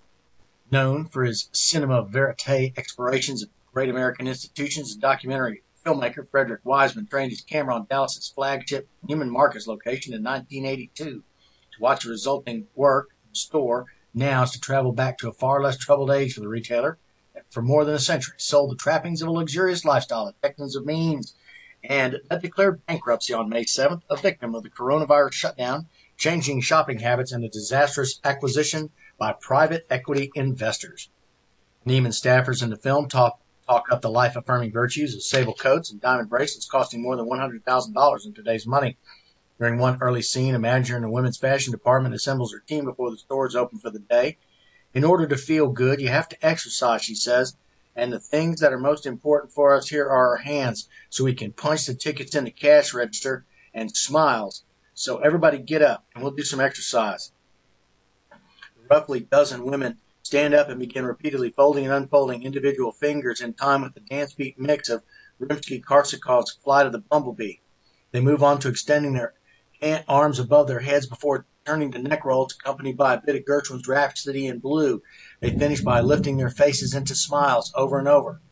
Known for his cinema verite explorations of great American institutions, the documentary filmmaker Frederick Wiseman trained his camera on Dallas's flagship Neiman Marcus location in nineteen eighty-two. To watch the resulting work in the store now is to travel back to a far less troubled age for the retailer that for more than a century sold the trappings of a luxurious lifestyle at Texans of means, and that declared bankruptcy on May seventh, a victim of the coronavirus shutdown, changing shopping habits, and a disastrous acquisition by private equity investors. Neiman staffers in the film talk, talk up the life-affirming virtues of sable coats and diamond bracelets costing more than one hundred thousand dollars in today's money. During one early scene, a manager in the women's fashion department assembles her team before the stores open for the day. In order to feel good, you have to exercise, she says. And the things that are most important for us here are our hands, so we can punch the tickets in the cash register, and smiles. So everybody get up, and we'll do some exercise. Roughly dozen women stand up and begin repeatedly folding and unfolding individual fingers in time with the dance beat mix of Rimsky-Korsakov's Flight of the Bumblebee. They move on to extending their arms above their heads before turning to neck rolls, accompanied by a bit of Gershwin's Rhapsody in Blue. They finish by lifting their faces into smiles over and over.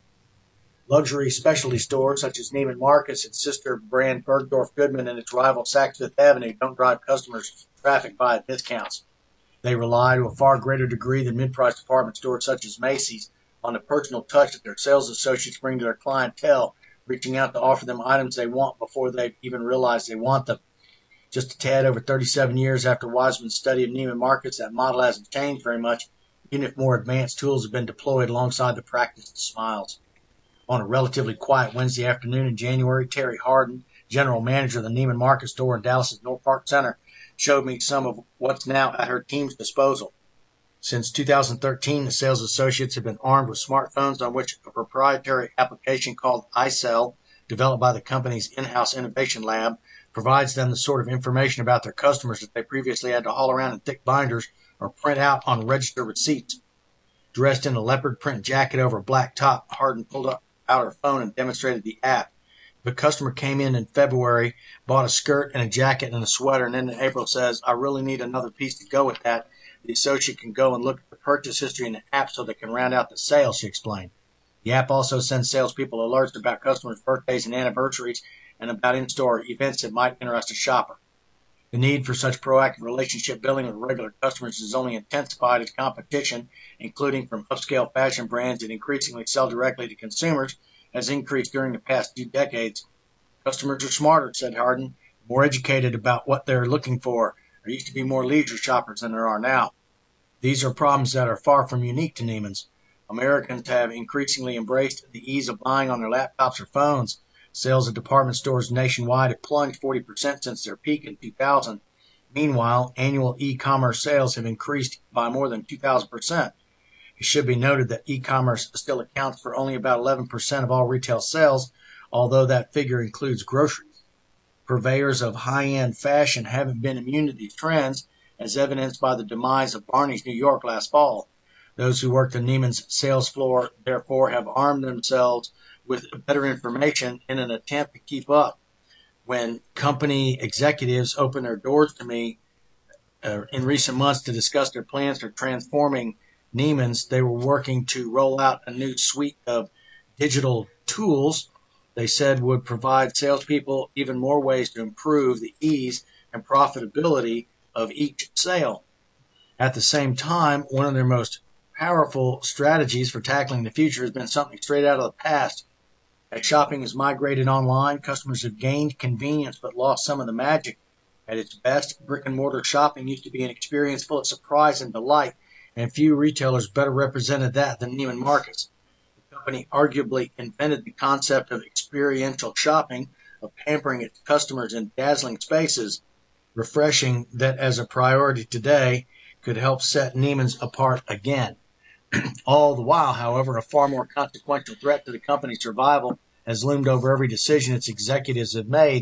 Luxury specialty stores such as Neiman Marcus and sister brand Bergdorf Goodman and its rival Saks Fifth Avenue don't drive customers' traffic via discounts. They rely to a far greater degree than mid-priced department stores such as Macy's on the personal touch that their sales associates bring to their clientele, reaching out to offer them items they want before they even realize they want them. Just a tad over thirty-seven years after Wiseman's study of Neiman Marcus, that model hasn't changed very much, even if more advanced tools have been deployed alongside the practice of smiles. On a relatively quiet Wednesday afternoon in January, Terry Harden, general manager of the Neiman Marcus store in Dallas's North Park Center, showed me some of what's now at her team's disposal. Since two thousand thirteen, the sales associates have been armed with smartphones on which a proprietary application called iSell, developed by the company's in-house innovation lab, provides them the sort of information about their customers that they previously had to haul around in thick binders or print out on register receipts. Dressed in a leopard print jacket over a black top, Harden pulled out her phone and demonstrated the app. If a customer came in in February, bought a skirt and a jacket and a sweater, and then in April says, "I really need another piece to go with that," the associate can go and look at the purchase history in the app so they can round out the sale, she explained. The app also sends salespeople alerts about customers' birthdays and anniversaries and about in-store events that might interest a shopper. The need for such proactive relationship building with regular customers is only intensified as competition, including from upscale fashion brands that increasingly sell directly to consumers, has increased during the past few decades. Customers are smarter, said Harden, more educated about what they're looking for. There used to be more leisure shoppers than there are now. These are problems that are far from unique to Neiman's. Americans have increasingly embraced the ease of buying on their laptops or phones. Sales at department stores nationwide have plunged forty percent since their peak in two thousand. Meanwhile, annual e-commerce sales have increased by more than two thousand percent. It should be noted that e-commerce still accounts for only about eleven percent of all retail sales, although that figure includes groceries. Purveyors of high-end fashion haven't been immune to these trends, as evidenced by the demise of Barney's New York last fall. Those who work the Neiman's sales floor, therefore, have armed themselves with better information in an attempt to keep up. When company executives opened their doors to me uh, in recent months to discuss their plans for transforming Neiman's, they were working to roll out a new suite of digital tools they said would provide salespeople even more ways to improve the ease and profitability of each sale. At the same time, one of their most powerful strategies for tackling the future has been something straight out of the past. As shopping has migrated online, customers have gained convenience but lost some of the magic. At its best, brick-and-mortar shopping used to be an experience full of surprise and delight, and few retailers better represented that than Neiman Marcus. The company arguably invented the concept of experiential shopping, of pampering its customers in dazzling spaces. Refreshing that as a priority today could help set Neiman's apart again. All the while, however, a far more consequential threat to the company's survival has loomed over every decision its executives have made.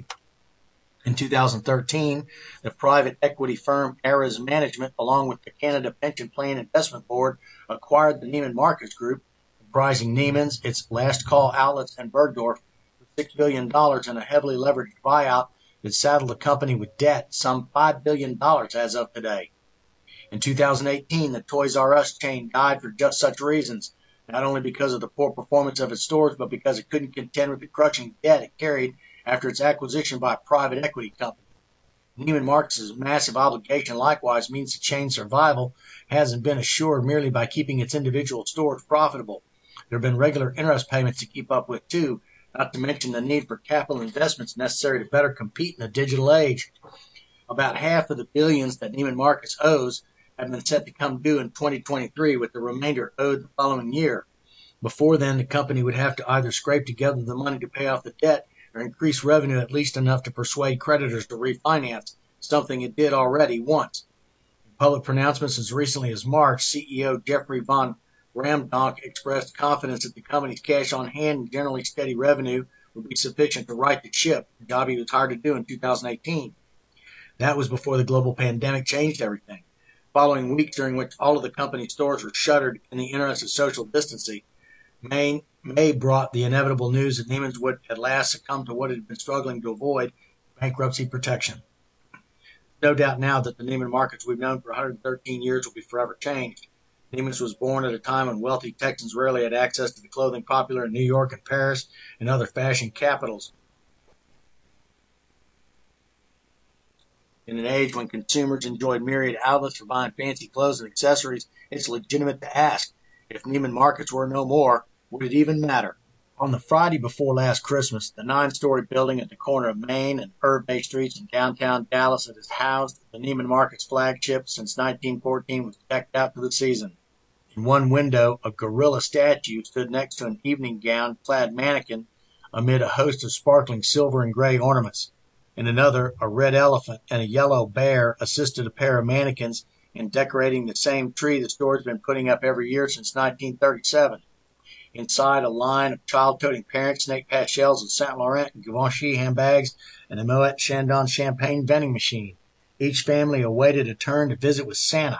In two thousand thirteen, the private equity firm Ares Management, along with the Canada Pension Plan Investment Board, acquired the Neiman Marcus Group, comprising Neiman's, its Last Call Outlets, and Bergdorf, for six billion dollars in a heavily leveraged buyout that saddled the company with debt, some five billion dollars as of today. In two thousand eighteen, the Toys R Us chain died for just such reasons, not only because of the poor performance of its stores, but because it couldn't contend with the crushing debt it carried after its acquisition by a private equity company. Neiman Marcus's massive obligation likewise means the chain's survival hasn't been assured merely by keeping its individual stores profitable. There have been regular interest payments to keep up with, too, not to mention the need for capital investments necessary to better compete in the digital age. About half of the billions that Neiman Marcus owes have been set to come due in twenty twenty-three, with the remainder owed the following year. Before then, the company would have to either scrape together the money to pay off the debt or increase revenue at least enough to persuade creditors to refinance, something it did already once. In public pronouncements as recently as March, C E O Jeffrey Von Ramdonk expressed confidence that the company's cash on hand and generally steady revenue would be sufficient to right the ship, the job he was hired to do in two thousand eighteen. That was before the global pandemic changed everything. Following weeks during which all of the company's stores were shuttered in the interest of social distancing, May, May brought the inevitable news that Neiman's would at last succumb to what it had been struggling to avoid, bankruptcy protection. No doubt now that the Neiman Marcus we've known for one hundred thirteen years will be forever changed. Neiman's was born at a time when wealthy Texans rarely had access to the clothing popular in New York and Paris and other fashion capitals. In an age when consumers enjoyed myriad outlets for buying fancy clothes and accessories, it's legitimate to ask, if Neiman Marcus were no more, would it even matter? On the Friday before last Christmas, the nine-story building at the corner of Main and Herb Bay Streets in downtown Dallas that has housed the Neiman Marcus flagship since nineteen fourteen was decked out for the season. In one window, a gorilla statue stood next to an evening gown-clad mannequin amid a host of sparkling silver and gray ornaments. In another, a red elephant and a yellow bear assisted a pair of mannequins in decorating the same tree the store has been putting up every year since nineteen thirty-seven. Inside, a line of child-toting parents snaked past shelves of Saint Laurent and Givenchy handbags and a Moet Chandon champagne vending machine. Each family awaited a turn to visit with Santa.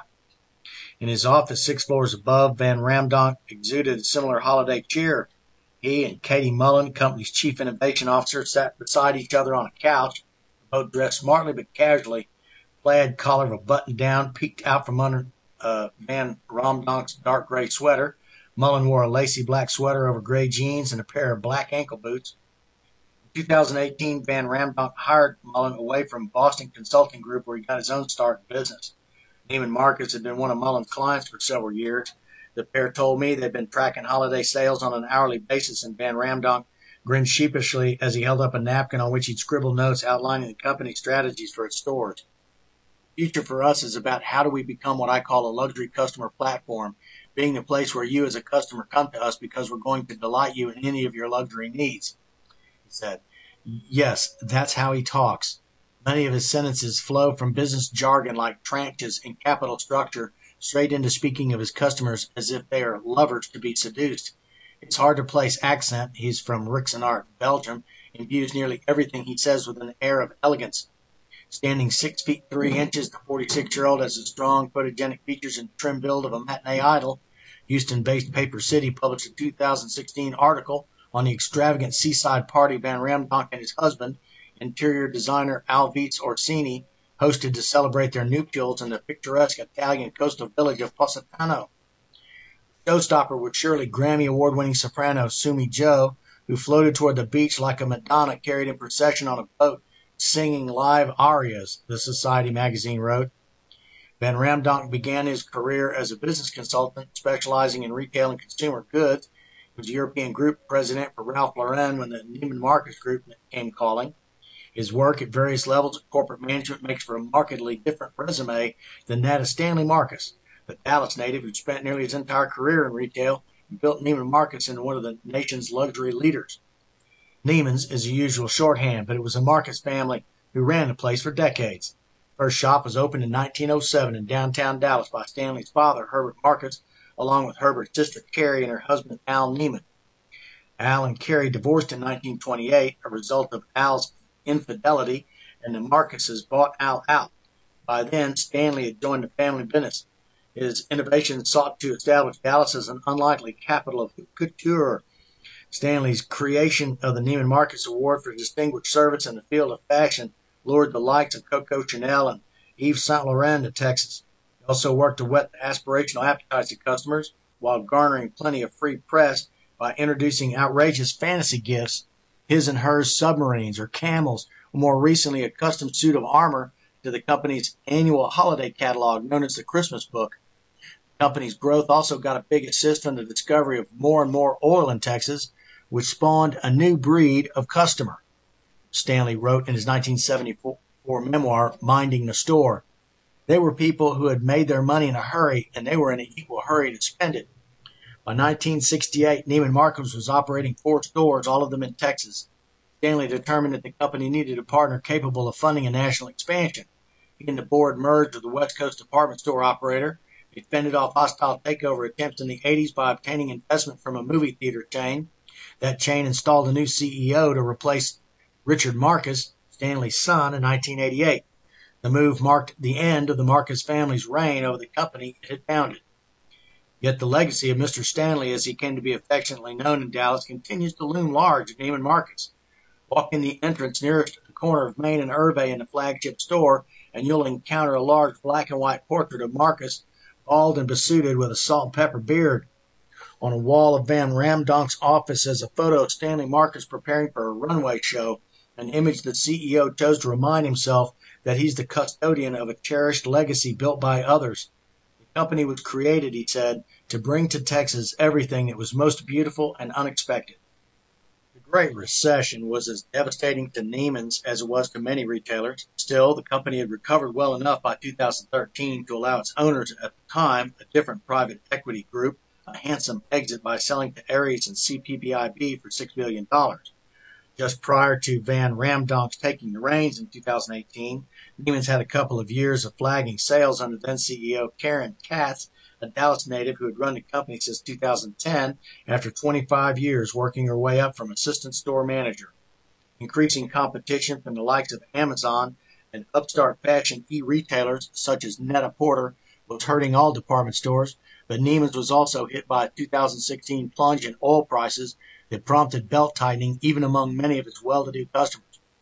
In his office six floors above, Van Ramdonk exuded a similar holiday cheer. He and Katie Mullen, the company's chief innovation officer, sat beside each other on a couch, both dressed smartly but casually. Plaid collar of a button-down peeked out from under uh, Van Ramdonk's dark gray sweater. Mullen wore a lacy black sweater over gray jeans and a pair of black ankle boots. In two thousand eighteen, Van Ramdonk hired Mullen away from Boston Consulting Group, where he got his own start in business. Neiman Marcus had been one of Mullen's clients for several years. The pair told me they'd been tracking holiday sales on an hourly basis, and Van Ramdonk grinned sheepishly as he held up a napkin on which he'd scribbled notes outlining the company's strategies for its stores. The future for us is about how do we become what I call a luxury customer platform, being the place where you as a customer come to us because we're going to delight you in any of your luxury needs, he said. Yes, that's how he talks. Many of his sentences flow from business jargon like tranches and capital structure straight into speaking of his customers as if they are lovers to be seduced. It's hard to place accent. He's from Rixenart, Belgium, and views nearly everything he says with an air of elegance. Standing six feet three inches, the forty-six-year-old has the strong, photogenic features and trim build of a matinee idol. Houston-based Paper City published a two thousand sixteen article on the extravagant seaside party Van Ramdonk and his husband, interior designer Alvise Orsini, hosted to celebrate their nuptials in the picturesque Italian coastal village of Positano. The showstopper was surely Grammy Award-winning soprano Sumi Joe, who floated toward the beach like a Madonna carried in procession on a boat, singing live arias, the Society magazine wrote. Van Ramdonk began his career as a business consultant specializing in retail and consumer goods. He was European group president for Ralph Lauren when the Neiman Marcus Group came calling. His work at various levels of corporate management makes for a markedly different resume than that of Stanley Marcus, the Dallas native who spent nearly his entire career in retail and built Neiman Marcus into one of the nation's luxury leaders. Neiman's is the usual shorthand, but it was the Marcus family who ran the place for decades. First shop was opened in nineteen oh seven in downtown Dallas by Stanley's father, Herbert Marcus, along with Herbert's sister Carrie and her husband Al Neiman. Al and Carrie divorced in nineteen twenty-eight, a result of Al's infidelity, and the Marcuses bought Al out. By then, Stanley had joined the family business. His innovations sought to establish Dallas as an unlikely capital of couture. Stanley's creation of the Neiman Marcus Award for distinguished service in the field of fashion lured the likes of Coco Chanel and Yves Saint Laurent to Texas. He also worked to whet the aspirational appetites of customers while garnering plenty of free press by introducing outrageous fantasy gifts, his and hers submarines or camels, or more recently a custom suit of armor to the company's annual holiday catalog known as the Christmas Book. The company's growth also got a big assist from the discovery of more and more oil in Texas, which spawned a new breed of customer. Stanley wrote in his nineteen seventy-four memoir, Minding the Store. They were people who had made their money in a hurry, and they were in an equal hurry to spend it. By nineteen sixty-eight, Neiman Marcus was operating four stores, all of them in Texas. Stanley determined that the company needed a partner capable of funding a national expansion. He and the board merged with the West Coast department store operator. He fended off hostile takeover attempts in the eighties by obtaining investment from a movie theater chain. That chain installed a new C E O to replace Richard Marcus, Stanley's son, in nineteen eighty-eight. The move marked the end of the Marcus family's reign over the company it had founded. Yet the legacy of Mister Stanley, as he came to be affectionately known in Dallas, continues to loom large at Neiman Marcus. Walk in the entrance nearest the corner of Main and Irvay in the flagship store, and you'll encounter a large black and white portrait of Marcus, bald and besuited with a salt and pepper beard. On a wall of Van Ramdonk's office is a photo of Stanley Marcus preparing for a runway show, an image the C E O chose to remind himself that he's the custodian of a cherished legacy built by others. The company was created, he said, to bring to Texas everything that was most beautiful and unexpected. The Great Recession was as devastating to Neiman's as it was to many retailers. Still, the company had recovered well enough by two thousand thirteen to allow its owners at the time, a different private equity group, a handsome exit by selling to Ares and C P P I B for six billion dollars. Just prior to Van Ramdonk's taking the reins in two thousand eighteen, Neiman's had a couple of years of flagging sales under then C E O Karen Katz, a Dallas native who had run the company since two thousand ten after twenty-five years working her way up from assistant store manager. Increasing competition from the likes of Amazon and upstart fashion e-retailers such as Net-a-Porter was hurting all department stores, but Neiman's was also hit by a two thousand sixteen plunge in oil prices that prompted belt-tightening even among many of its well-to-do customers.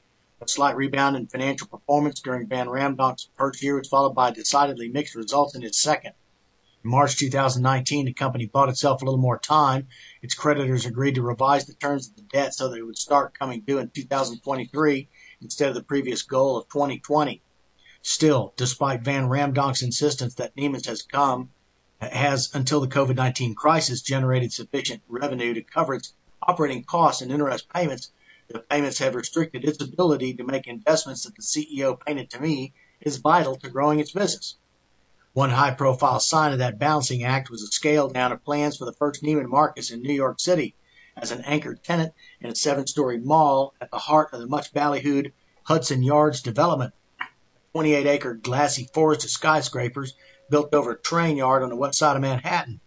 A slight rebound in financial performance during Van Ramdonk's first year was followed by decidedly mixed results in its second. In March two thousand nineteen, the company bought itself a little more time. Its creditors agreed to revise the terms of the debt so that it would start coming due in two thousand twenty-three instead of the previous goal of twenty twenty. Still, despite Van Ramdonk's insistence that Neiman's has come, has, until the COVID nineteen crisis, generated sufficient revenue to cover its operating costs and interest payments, the payments have restricted its ability to make investments that the C E O painted to me is vital to growing its business. One high-profile sign of that balancing act was a scale-down of plans for the first Neiman Marcus in New York City as an anchor tenant in a seven-story mall at the heart of the much ballyhooed Hudson Yards development, a twenty-eight acre glassy forest of skyscrapers built over a train yard on the west side of Manhattan.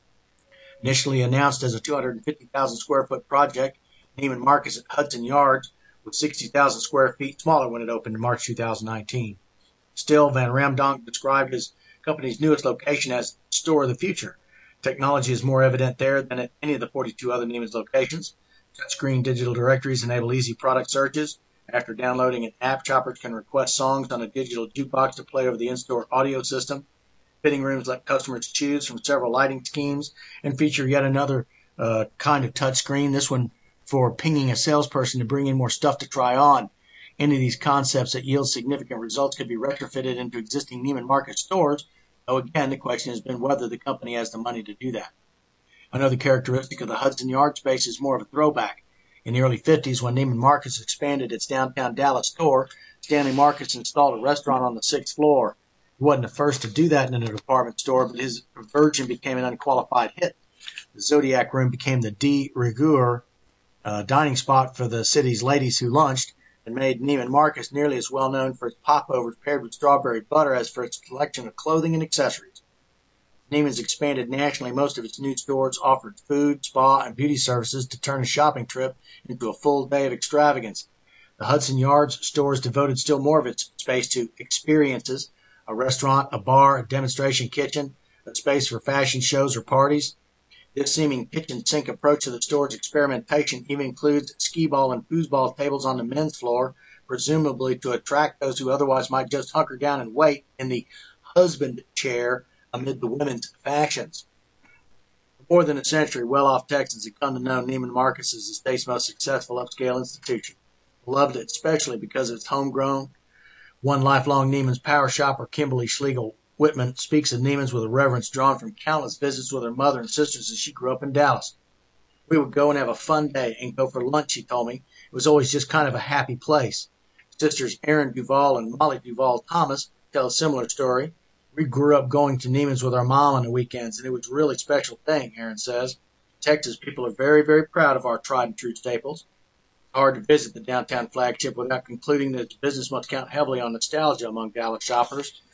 Initially announced as a two hundred fifty thousand square foot project, Neiman Marcus at Hudson Yards was sixty thousand square feet smaller when it opened in March two thousand nineteen. Still, Van Ramdonk described his company's newest location as Store of the Future. Technology is more evident there than at any of the forty-two other Neiman's locations. Touchscreen digital directories enable easy product searches. After downloading an app, shoppers can request songs on a digital jukebox to play over the in-store audio system. Fitting rooms let customers choose from several lighting schemes and feature yet another uh, kind of touchscreen, this one for pinging a salesperson to bring in more stuff to try on. Any of these concepts that yield significant results could be retrofitted into existing Neiman Marcus stores, though again the question has been whether the company has the money to do that. Another characteristic of the Hudson Yard space is more of a throwback. In the early fifties, when Neiman Marcus expanded its downtown Dallas store, Stanley Marcus installed a restaurant on the sixth floor. He wasn't the first to do that in a department store, but his version became an unqualified hit. The Zodiac Room became the de rigueur uh, dining spot for the city's ladies who lunched, and made Neiman Marcus nearly as well known for its popovers paired with strawberry butter as for its collection of clothing and accessories. Neiman's expanded nationally. Most of its new stores offered food, spa, and beauty services to turn a shopping trip into a full day of extravagance. The Hudson Yards stores devoted still more of its space to experiences, a restaurant, a bar, a demonstration kitchen, a space for fashion shows or parties. This seeming kitchen sink approach to the store's experimentation even includes skee-ball and foosball tables on the men's floor, presumably to attract those who otherwise might just hunker down and wait in the husband chair amid the women's fashions. For more than a century, well-off Texans have come to know Neiman Marcus as the state's most successful upscale institution, beloved especially because of its homegrown. One lifelong Neiman's power shopper, Kimberly Schlegel Whitman, speaks of Neiman's with a reverence drawn from countless visits with her mother and sisters as she grew up in Dallas. We would go and have a fun day and go for lunch, she told me. It was always just kind of a happy place. Sisters Erin Duval and Molly Duval Thomas tell a similar story. We grew up going to Neiman's with our mom on the weekends, and it was a really special thing, Erin says. Texas people are very, very proud of our tried and true staples. It's hard to visit the downtown flagship without concluding that its business must count heavily on nostalgia among Dallas shoppers.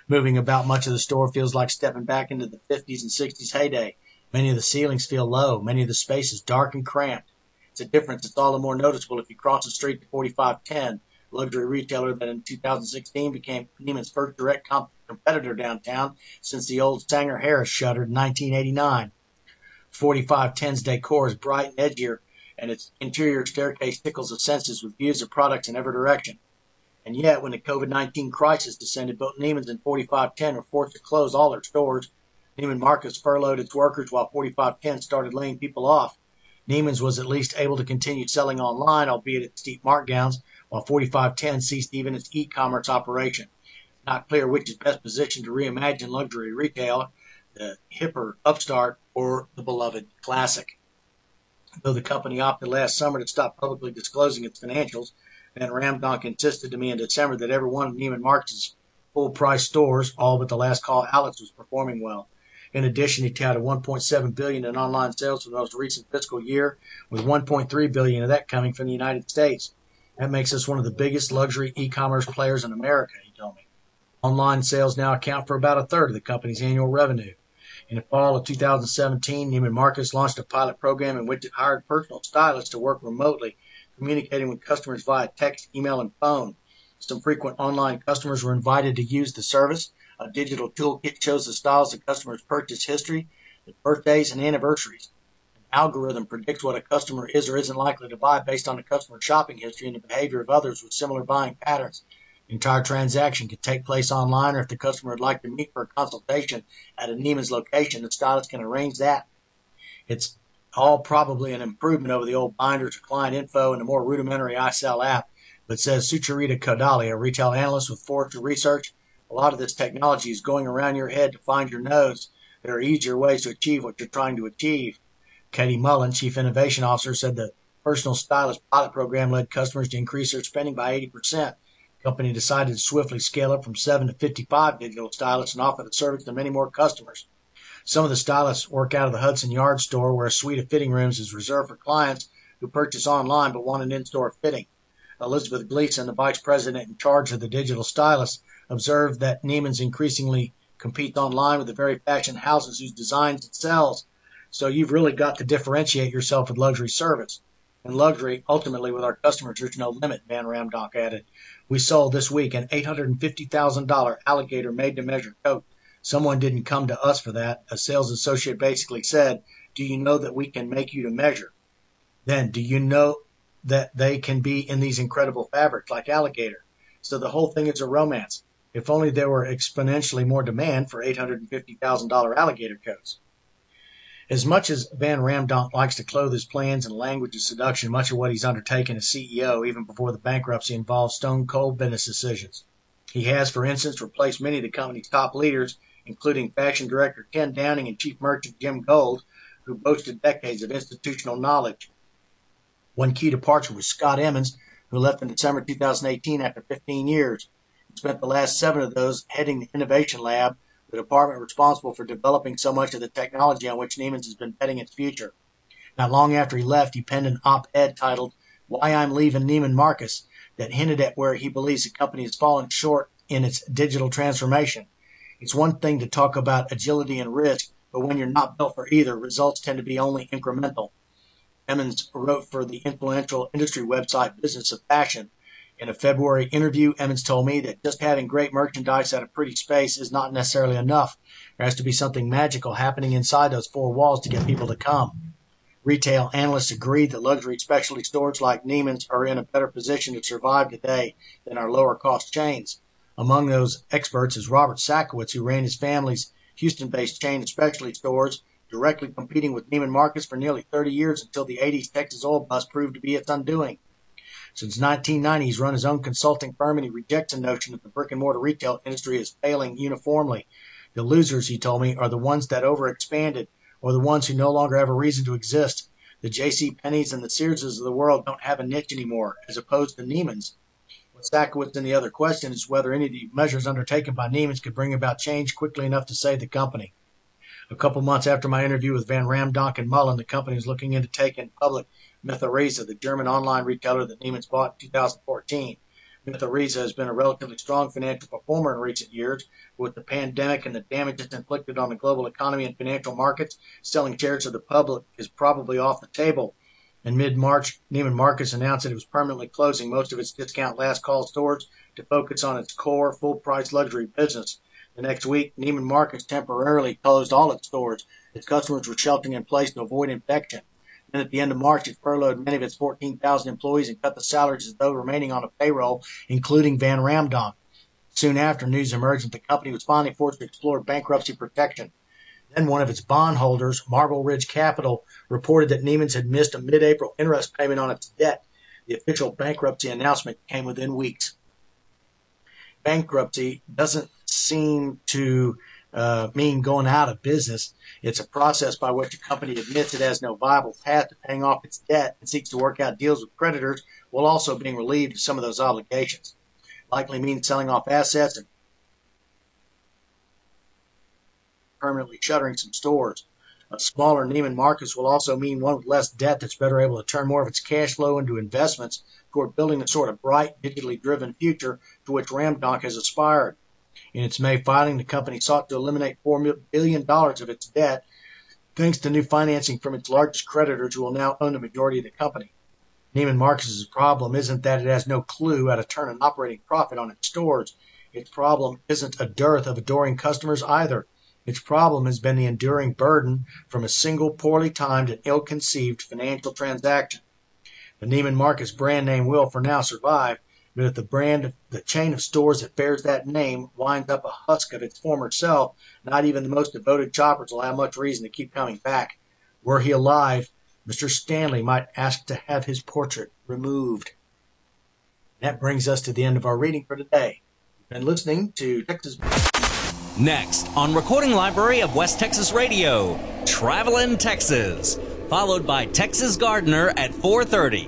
Moving about much of the store feels like stepping back into the fifties and sixties heyday. Many of the ceilings feel low. Many of the spaces dark and cramped. It's a difference that's all the more noticeable if you cross the street to forty-five ten, a luxury retailer that in two thousand sixteen became Neiman's first direct comp- competitor downtown since the old Sanger Harris shuttered in nineteen eighty-nine. forty-five ten's decor is bright and edgier, and its interior staircase tickles the senses with views of products in every direction. And yet, when the COVID nineteen crisis descended, both Neiman's and forty-five ten were forced to close all their stores. Neiman Marcus furloughed its workers while forty-five ten started laying people off. Neiman's was at least able to continue selling online, albeit at steep markdowns, while forty-five ten ceased even its e-commerce operation. Not clear which is best positioned to reimagine luxury retail, the hipper upstart or the beloved classic. Though the company opted last summer to stop publicly disclosing its financials, Van Ramdonk insisted to me in December that every one of Neiman Marcus' full-price stores, all but the last call outlets, was performing well. In addition, he touted one point seven billion dollars in online sales for the most recent fiscal year, with one point three billion dollars of that coming from the United States. That makes us one of the biggest luxury e-commerce players in America, he told me. Online sales now account for about a third of the company's annual revenue. In the fall of two thousand seventeen, Neiman Marcus launched a pilot program in which it hired personal stylists to work remotely, communicating with customers via text, email, and phone. Some frequent online customers were invited to use the service. A digital toolkit shows the styles the customers' purchase history, their birthdays, and anniversaries. An algorithm predicts what a customer is or isn't likely to buy based on the customer's shopping history and the behavior of others with similar buying patterns. The entire transaction could take place online, or if the customer would like to meet for a consultation at a Neiman's location, the stylist can arrange that. It's all probably an improvement over the old binders or client info and the more rudimentary iSell app, but says Sucharita Kodali, a retail analyst with Forrester Research, a lot of this technology is going around your head to find your nose. There are easier ways to achieve what you're trying to achieve. Katie Mullen, Chief Innovation Officer, said the personal stylist pilot program led customers to increase their spending by eighty percent. The company decided to swiftly scale up from seven to fifty-five digital stylists and offer the service to many more customers. Some of the stylists work out of the Hudson Yards store, where a suite of fitting rooms is reserved for clients who purchase online but want an in-store fitting. Elizabeth Gleason, the vice president in charge of the digital stylists, observed that Neiman's increasingly competes online with the very fashion houses whose designs it sells. So you've really got to differentiate yourself with luxury service. In luxury, ultimately with our customers, there's no limit, Van Ramdonk added. We sold this week an eight hundred fifty thousand dollars alligator made-to-measure coat. Someone didn't come to us for that. A sales associate basically said, "Do you know that we can make you to measure? Then, do you know that they can be in these incredible fabrics like alligator?" So the whole thing is a romance. If only there were exponentially more demand for eight hundred fifty thousand dollars alligator coats. As much as Van Ramdonk likes to clothe his plans in language of seduction, much of what he's undertaken as C E O, even before the bankruptcy, involves stone-cold business decisions. He has, for instance, replaced many of the company's top leaders, including fashion director Ken Downing and chief merchant Jim Gold, who boasted decades of institutional knowledge. One key departure was Scott Emmons, who left in December two thousand eighteen after fifteen years. He spent the last seven of those heading the Innovation Lab, the department responsible for developing so much of the technology on which Neiman's has been betting its future. Not long after he left, he penned an op-ed titled "Why I'm Leaving Neiman Marcus" that hinted at where he believes the company has fallen short in its digital transformation. It's one thing to talk about agility and risk, but when you're not built for either, results tend to be only incremental. Emmons wrote for the influential industry website Business of Fashion. In a February interview, Emmons told me that just having great merchandise at a pretty space is not necessarily enough. There has to be something magical happening inside those four walls to get people to come. Retail analysts agree that luxury specialty stores like Neiman's are in a better position to survive today than our lower-cost chains. Among those experts is Robert Sakowitz, who ran his family's Houston-based chain of specialty stores, directly competing with Neiman Marcus for nearly thirty years until the eighties Texas oil bust proved to be its undoing. Since nineteen ninety, he's run his own consulting firm, and he rejects the notion that the brick-and-mortar retail industry is failing uniformly. The losers, he told me, are the ones that overexpanded, or the ones who no longer have a reason to exist. The J C. Penney's and the Searses of the world don't have a niche anymore, as opposed to Neiman's. What Sakowitz and the other question is whether any of the measures undertaken by Neiman's could bring about change quickly enough to save the company. A couple months after my interview with Van Ramdonk and Mullen, the company was looking into taking public Mytheresa, the German online retailer that Neiman's bought in two thousand fourteen. Smith Ariza has been a relatively strong financial performer in recent years. With the pandemic and the damage it's inflicted on the global economy and financial markets, selling shares to the public is probably off the table. In mid-March, Neiman Marcus announced that it was permanently closing most of its discount last call stores to focus on its core full-price luxury business. The next week, Neiman Marcus temporarily closed all its stores. Its customers were sheltering in place to avoid infection. Then at the end of March, it furloughed many of its fourteen thousand employees and cut the salaries of those remaining on a payroll, including Van Ramdonk. Soon after, news emerged that the company was finally forced to explore bankruptcy protection. Then one of its bondholders, Marble Ridge Capital, reported that Neiman's had missed a mid-April interest payment on its debt. The official bankruptcy announcement came within weeks. Bankruptcy doesn't seem to uh, mean going out of business. It's a process by which a company admits it has no viable path to paying off its debt and seeks to work out deals with creditors while also being relieved of some of those obligations. Likely means selling off assets and permanently shuttering some stores. A smaller Neiman Marcus will also mean one with less debt that's better able to turn more of its cash flow into investments toward building the sort of bright, digitally driven future to which Ramdonk has aspired. In its May filing, the company sought to eliminate four billion dollars of its debt thanks to new financing from its largest creditors who will now own the majority of the company. Neiman Marcus's problem isn't that it has no clue how to turn an operating profit on its stores. Its problem isn't a dearth of adoring customers either. Its problem has been the enduring burden from a single poorly timed and ill-conceived financial transaction. The Neiman Marcus brand name will, for now, survive, but if the brand, the chain of stores that bears that name winds up a husk of its former self, not even the most devoted shoppers will have much reason to keep coming back. Were he alive, Mister Stanley might ask to have his portrait removed. That brings us to the end of our reading for today. You've been listening to Texas. Next on Recording Library of West Texas Radio, Travelin' Texas, followed by Texas Gardener at four thirty.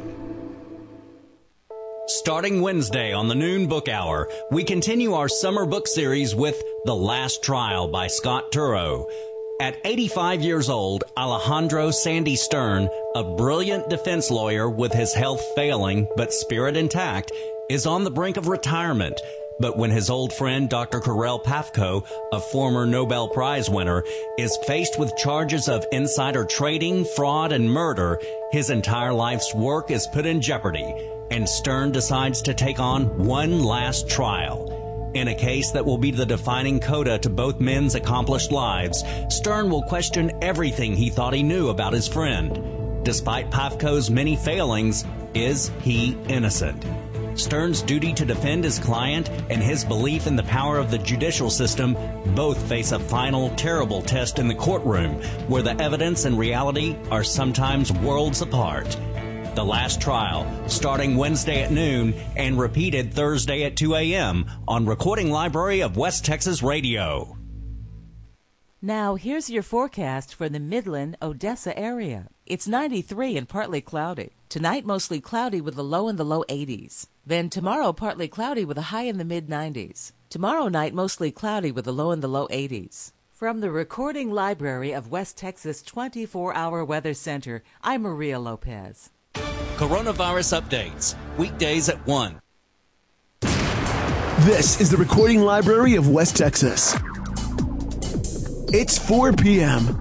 Starting Wednesday on the Noon Book Hour, we continue our summer book series with The Last Trial by Scott Turow. At eighty-five years old, Alejandro Sandy Stern, a brilliant defense lawyer with his health failing but spirit intact, is on the brink of retirement. But when his old friend Doctor Karel Pafko, a former Nobel Prize winner, is faced with charges of insider trading, fraud, and murder, his entire life's work is put in jeopardy, and Stern decides to take on one last trial. In a case that will be the defining coda to both men's accomplished lives, Stern will question everything he thought he knew about his friend. Despite Pafko's many failings, is he innocent? Stern's duty to defend his client and his belief in the power of the judicial system both face a final, terrible test in the courtroom, where the evidence and reality are sometimes worlds apart. The Last Trial, starting Wednesday at noon and repeated Thursday at two a.m. on Recording Library of West Texas Radio. Now, here's your forecast for the Midland, Odessa area. It's ninety-three and partly cloudy. Tonight, mostly cloudy with a low in the low eighties. Then tomorrow, partly cloudy with a high in the mid nineties. Tomorrow night, mostly cloudy with a low in the low eighties. From the Recording Library of West Texas twenty-four hour Weather Center, I'm Maria Lopez. Coronavirus updates, weekdays at one. This is the Recording Library of West Texas. It's four p.m.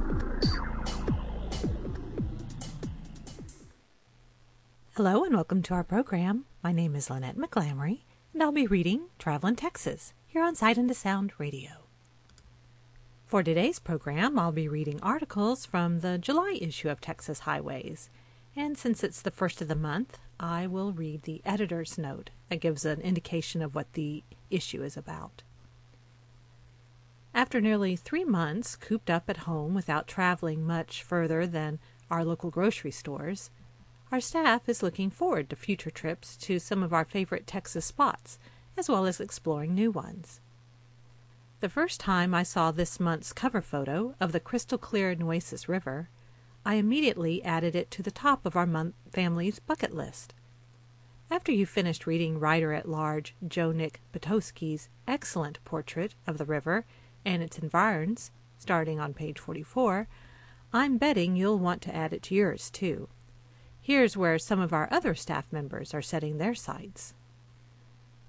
Hello and welcome to our program. My name is Lynette McGlamory, and I'll be reading Travelin' Texas here on Sight and to Sound Radio. For today's program, I'll be reading articles from the July issue of Texas Highways. And since it's the first of the month, I will read the editor's note that gives an indication of what the issue is about. After nearly three months cooped up at home without traveling much further than our local grocery stores, our staff is looking forward to future trips to some of our favorite Texas spots, as well as exploring new ones. The first time I saw this month's cover photo of the crystal-clear Nueces River, I immediately added it to the top of our month family's bucket list. After you finished reading writer-at-large Joe Nick Potosky's excellent portrait of the river and its environs, starting on page forty-four, I'm betting you'll want to add it to yours, too. Here's where some of our other staff members are setting their sights.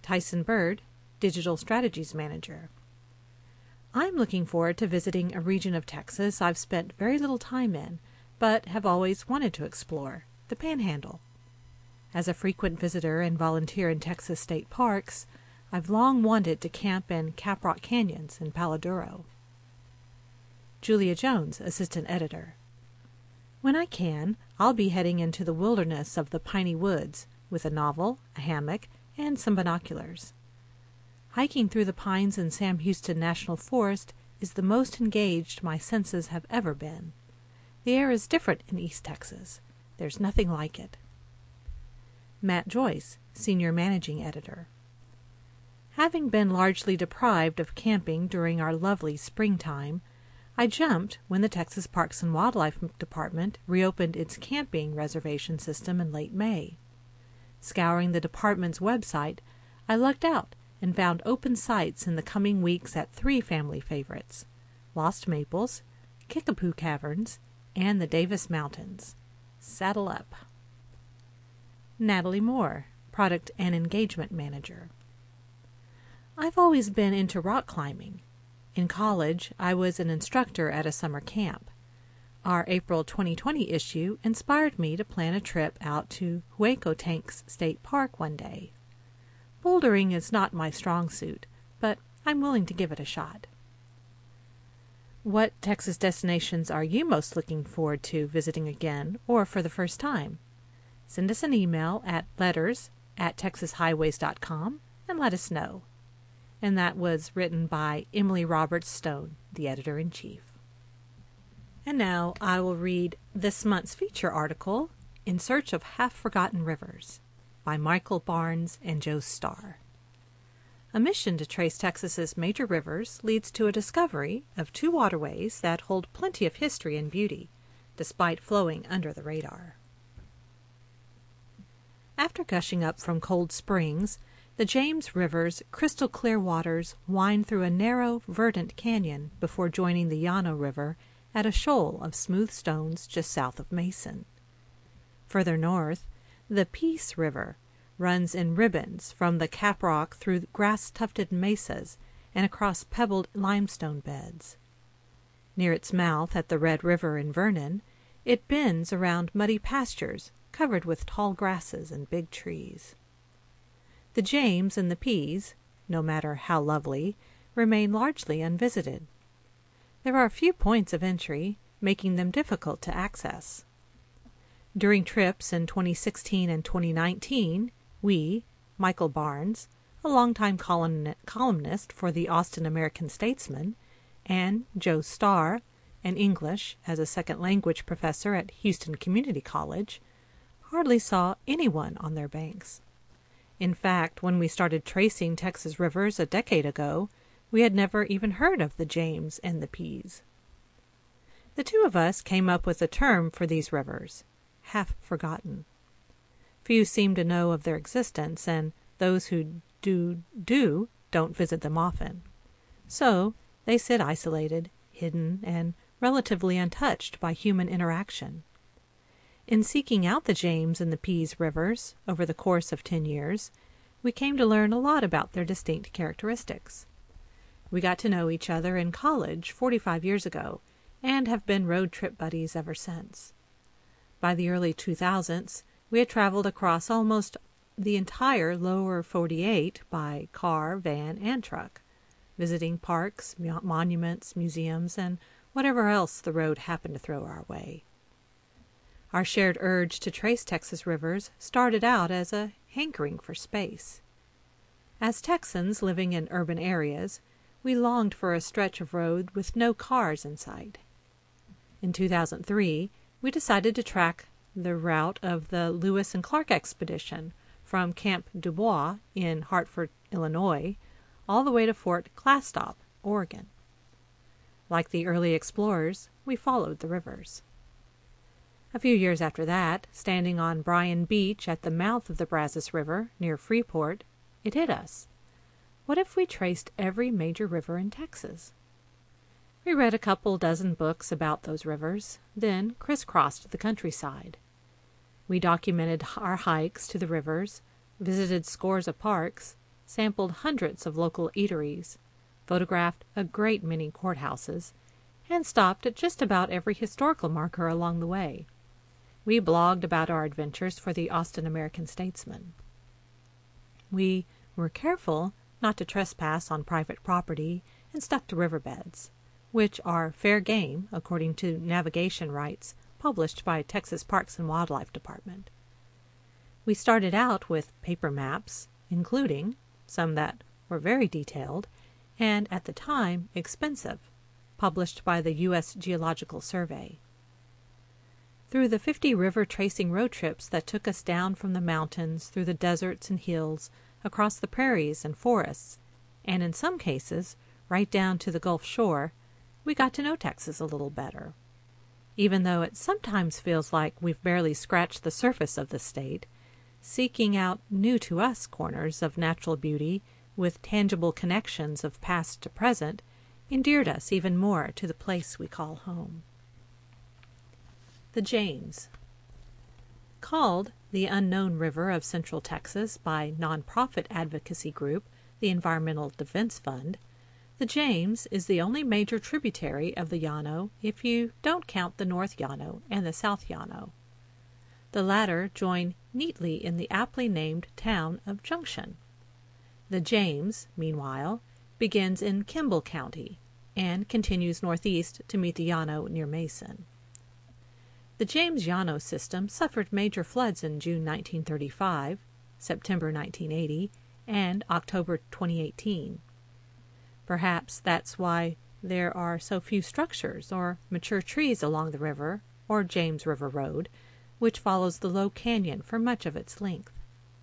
Tyson Bird, Digital Strategies Manager. I'm looking forward to visiting a region of Texas I've spent very little time in, but have always wanted to explore, the Panhandle. As a frequent visitor and volunteer in Texas state parks, I've long wanted to camp in Caprock Canyons in Palo Duro. Julia Jones, Assistant Editor. When I can, I'll be heading into the wilderness of the piney woods with a novel, a hammock, and some binoculars. Hiking through the pines in Sam Houston National Forest is the most engaged my senses have ever been. The air is different in East Texas. There's nothing like it. Matt Joyce, Senior Managing Editor. Having been largely deprived of camping during our lovely springtime, I jumped when the Texas Parks and Wildlife Department reopened its camping reservation system in late May. Scouring the department's website, I lucked out and found open sites in the coming weeks at three family favorites: Lost Maples, Kickapoo Caverns, and the Davis Mountains. Saddle up. Natalie Moore, Product and Engagement Manager. I've always been into rock climbing. In college, I was an instructor at a summer camp. Our April twenty twenty issue inspired me to plan a trip out to Hueco State Park one day. Bouldering is not my strong suit, but I'm willing to give it a shot. What Texas destinations are you most looking forward to visiting again or for the first time? Send us an email at letters at texas highways dot com and let us know. And that was written by Emily Roberts Stone, the Editor-in-Chief. And now I will read this month's feature article, In Search of Half-Forgotten Rivers, by Michael Barnes and Joe Starr. A mission to trace Texas's major rivers leads to a discovery of two waterways that hold plenty of history and beauty, despite flowing under the radar. After gushing up from cold springs, the James River's crystal-clear waters wind through a narrow, verdant canyon before joining the Llano River at a shoal of smooth stones just south of Mason. Further north, the Peace River runs in ribbons from the Caprock through grass-tufted mesas and across pebbled limestone beds. Near its mouth at the Red River in Vernon, it bends around muddy pastures covered with tall grasses and big trees. The James and the Pease, no matter how lovely, remain largely unvisited. There are few points of entry, making them difficult to access. During trips in twenty sixteen and twenty nineteen, we, Michael Barnes, a longtime column- columnist for the Austin American-Statesman, and Joe Starr, an English as a second language professor at Houston Community College, hardly saw anyone on their banks. In fact, when we started tracing Texas rivers a decade ago, we had never even heard of the James and the Pease. The two of us came up with a term for these rivers, half forgotten. Few seem to know of their existence, and those who do do don't visit them often. So they sit isolated, hidden, and relatively untouched by human interaction. In seeking out the James and the Pease rivers over the course of ten years, we came to learn a lot about their distinct characteristics. We got to know each other in college forty-five years ago and have been road trip buddies ever since. By the early two thousands, we had traveled across almost the entire lower forty-eight by car, van, and truck, visiting parks, monuments, museums, and whatever else the road happened to throw our way. Our shared urge to trace Texas rivers started out as a hankering for space. As Texans living in urban areas, we longed for a stretch of road with no cars in sight. In two thousand three, we decided to track the route of the Lewis and Clark expedition from Camp Dubois in Hartford, Illinois, all the way to Fort Clatsop, Oregon. Like the early explorers, we followed the rivers. A few years after that, standing on Bryan Beach at the mouth of the Brazos River near Freeport, it hit us. What if we traced every major river in Texas? We read a couple dozen books about those rivers, then crisscrossed the countryside. We documented our hikes to the rivers, visited scores of parks, sampled hundreds of local eateries, photographed a great many courthouses, and stopped at just about every historical marker along the way. We blogged about our adventures for the Austin American-Statesman. We were careful not to trespass on private property and stuck to riverbeds, which are fair game according to navigation rights published by Texas Parks and Wildlife Department. We started out with paper maps, including some that were very detailed and, at the time, expensive, published by the U S Geological Survey. Through the fifty river tracing road trips that took us down from the mountains, through the deserts and hills, across the prairies and forests, and in some cases, right down to the Gulf Shore, we got to know Texas a little better. Even though it sometimes feels like we've barely scratched the surface of the state, seeking out new-to-us corners of natural beauty with tangible connections of past to present endeared us even more to the place we call home. The James. Called the Unknown River of Central Texas by nonprofit advocacy group the Environmental Defense Fund, the James is the only major tributary of the Llano if you don't count the North Llano and the South Llano. The latter join neatly in the aptly named town of Junction. The James, meanwhile, begins in Kimball County and continues northeast to meet the Llano near Mason. The James Llano system suffered major floods in June nineteen thirty-five, September nineteen eighty, and October twenty eighteen. Perhaps that's why there are so few structures or mature trees along the river, or James River Road, which follows the low canyon for much of its length.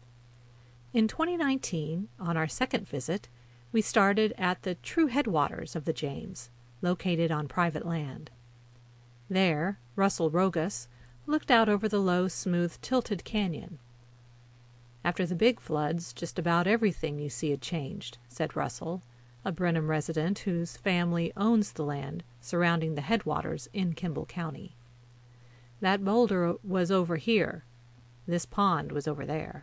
In twenty nineteen, on our second visit, we started at the true headwaters of the James, located on private land. There, Russell Rogus looked out over the low, smooth, tilted canyon. "After the big floods, just about everything you see had changed," said Russell, a Brenham resident whose family owns the land surrounding the headwaters in Kimball County. "That boulder was over here. This pond was over there."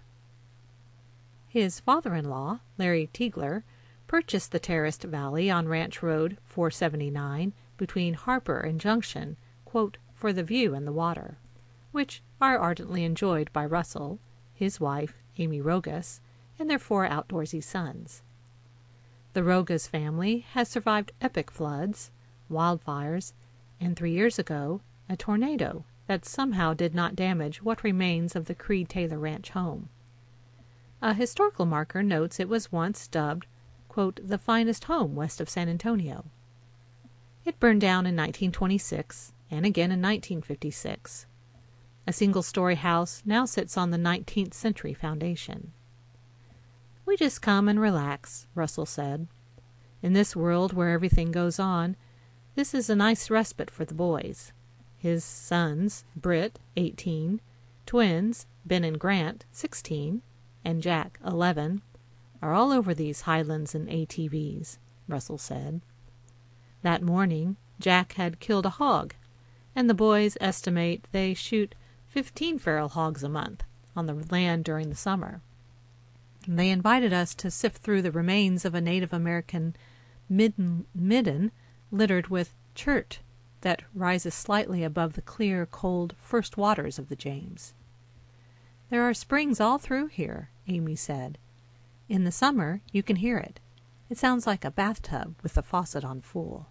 His father-in-law, Larry Tiegler, purchased the terraced valley on Ranch Road four seventy-nine between Harper and Junction, quote, "for the view and the water," which are ardently enjoyed by Russell, his wife, Amy Rogus, and their four outdoorsy sons. The Rogas family has survived epic floods, wildfires, and three years ago, a tornado that somehow did not damage what remains of the Creed-Taylor Ranch home. A historical marker notes it was once dubbed, quote, "the finest home west of San Antonio." It burned down in nineteen twenty-six and again in nineteen fifty-six. A single-story house now sits on the nineteenth century foundation. "We just come and relax," Russell said. "In this world where everything goes on, this is a nice respite for the boys." His sons, Britt, eighteen, twins, Ben and Grant, sixteen, and Jack, eleven, are all over these highlands and A T Vs, Russell said. That morning, Jack had killed a hog, and the boys estimate they shoot fifteen feral hogs a month on the land during the summer. They invited us to sift through the remains of a Native American midden, midden littered with chert that rises slightly above the clear, cold first waters of the James. "There are springs all through here," Amy said. "In the summer you can hear it. It sounds like a bathtub with the faucet on full."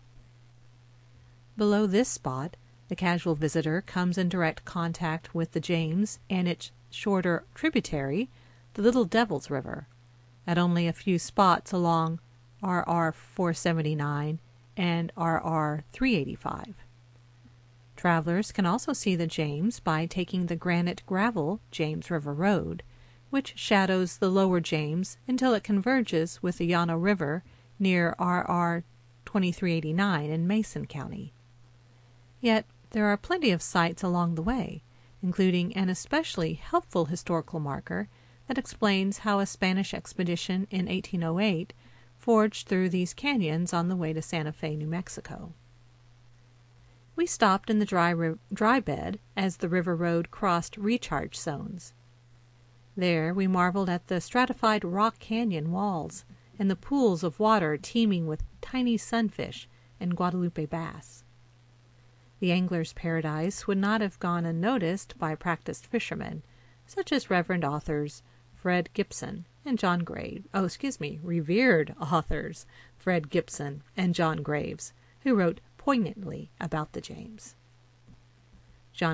Below this spot, the casual visitor comes in direct contact with the James and its shorter tributary, the Little Devils River, at only a few spots along R R four seventy-nine and R R three eighty-five. Travelers can also see the James by taking the granite gravel James River Road, which shadows the lower James until it converges with the Llano River near R R twenty-three eighty-nine in Mason County. Yet there are plenty of sights along the way, including an especially helpful historical marker that explains how a Spanish expedition in eighteen oh eight forged through these canyons on the way to Santa Fe, New Mexico. We stopped in the dry, ri- dry bed as the river road crossed recharge zones. There we marveled at the stratified rock canyon walls and the pools of water teeming with tiny sunfish and Guadalupe bass. The angler's paradise would not have gone unnoticed by practiced fishermen, such as Reverend authors Fred Gibson and John Graves, oh, excuse me, revered authors Fred Gibson and John Graves, who wrote poignantly about the James.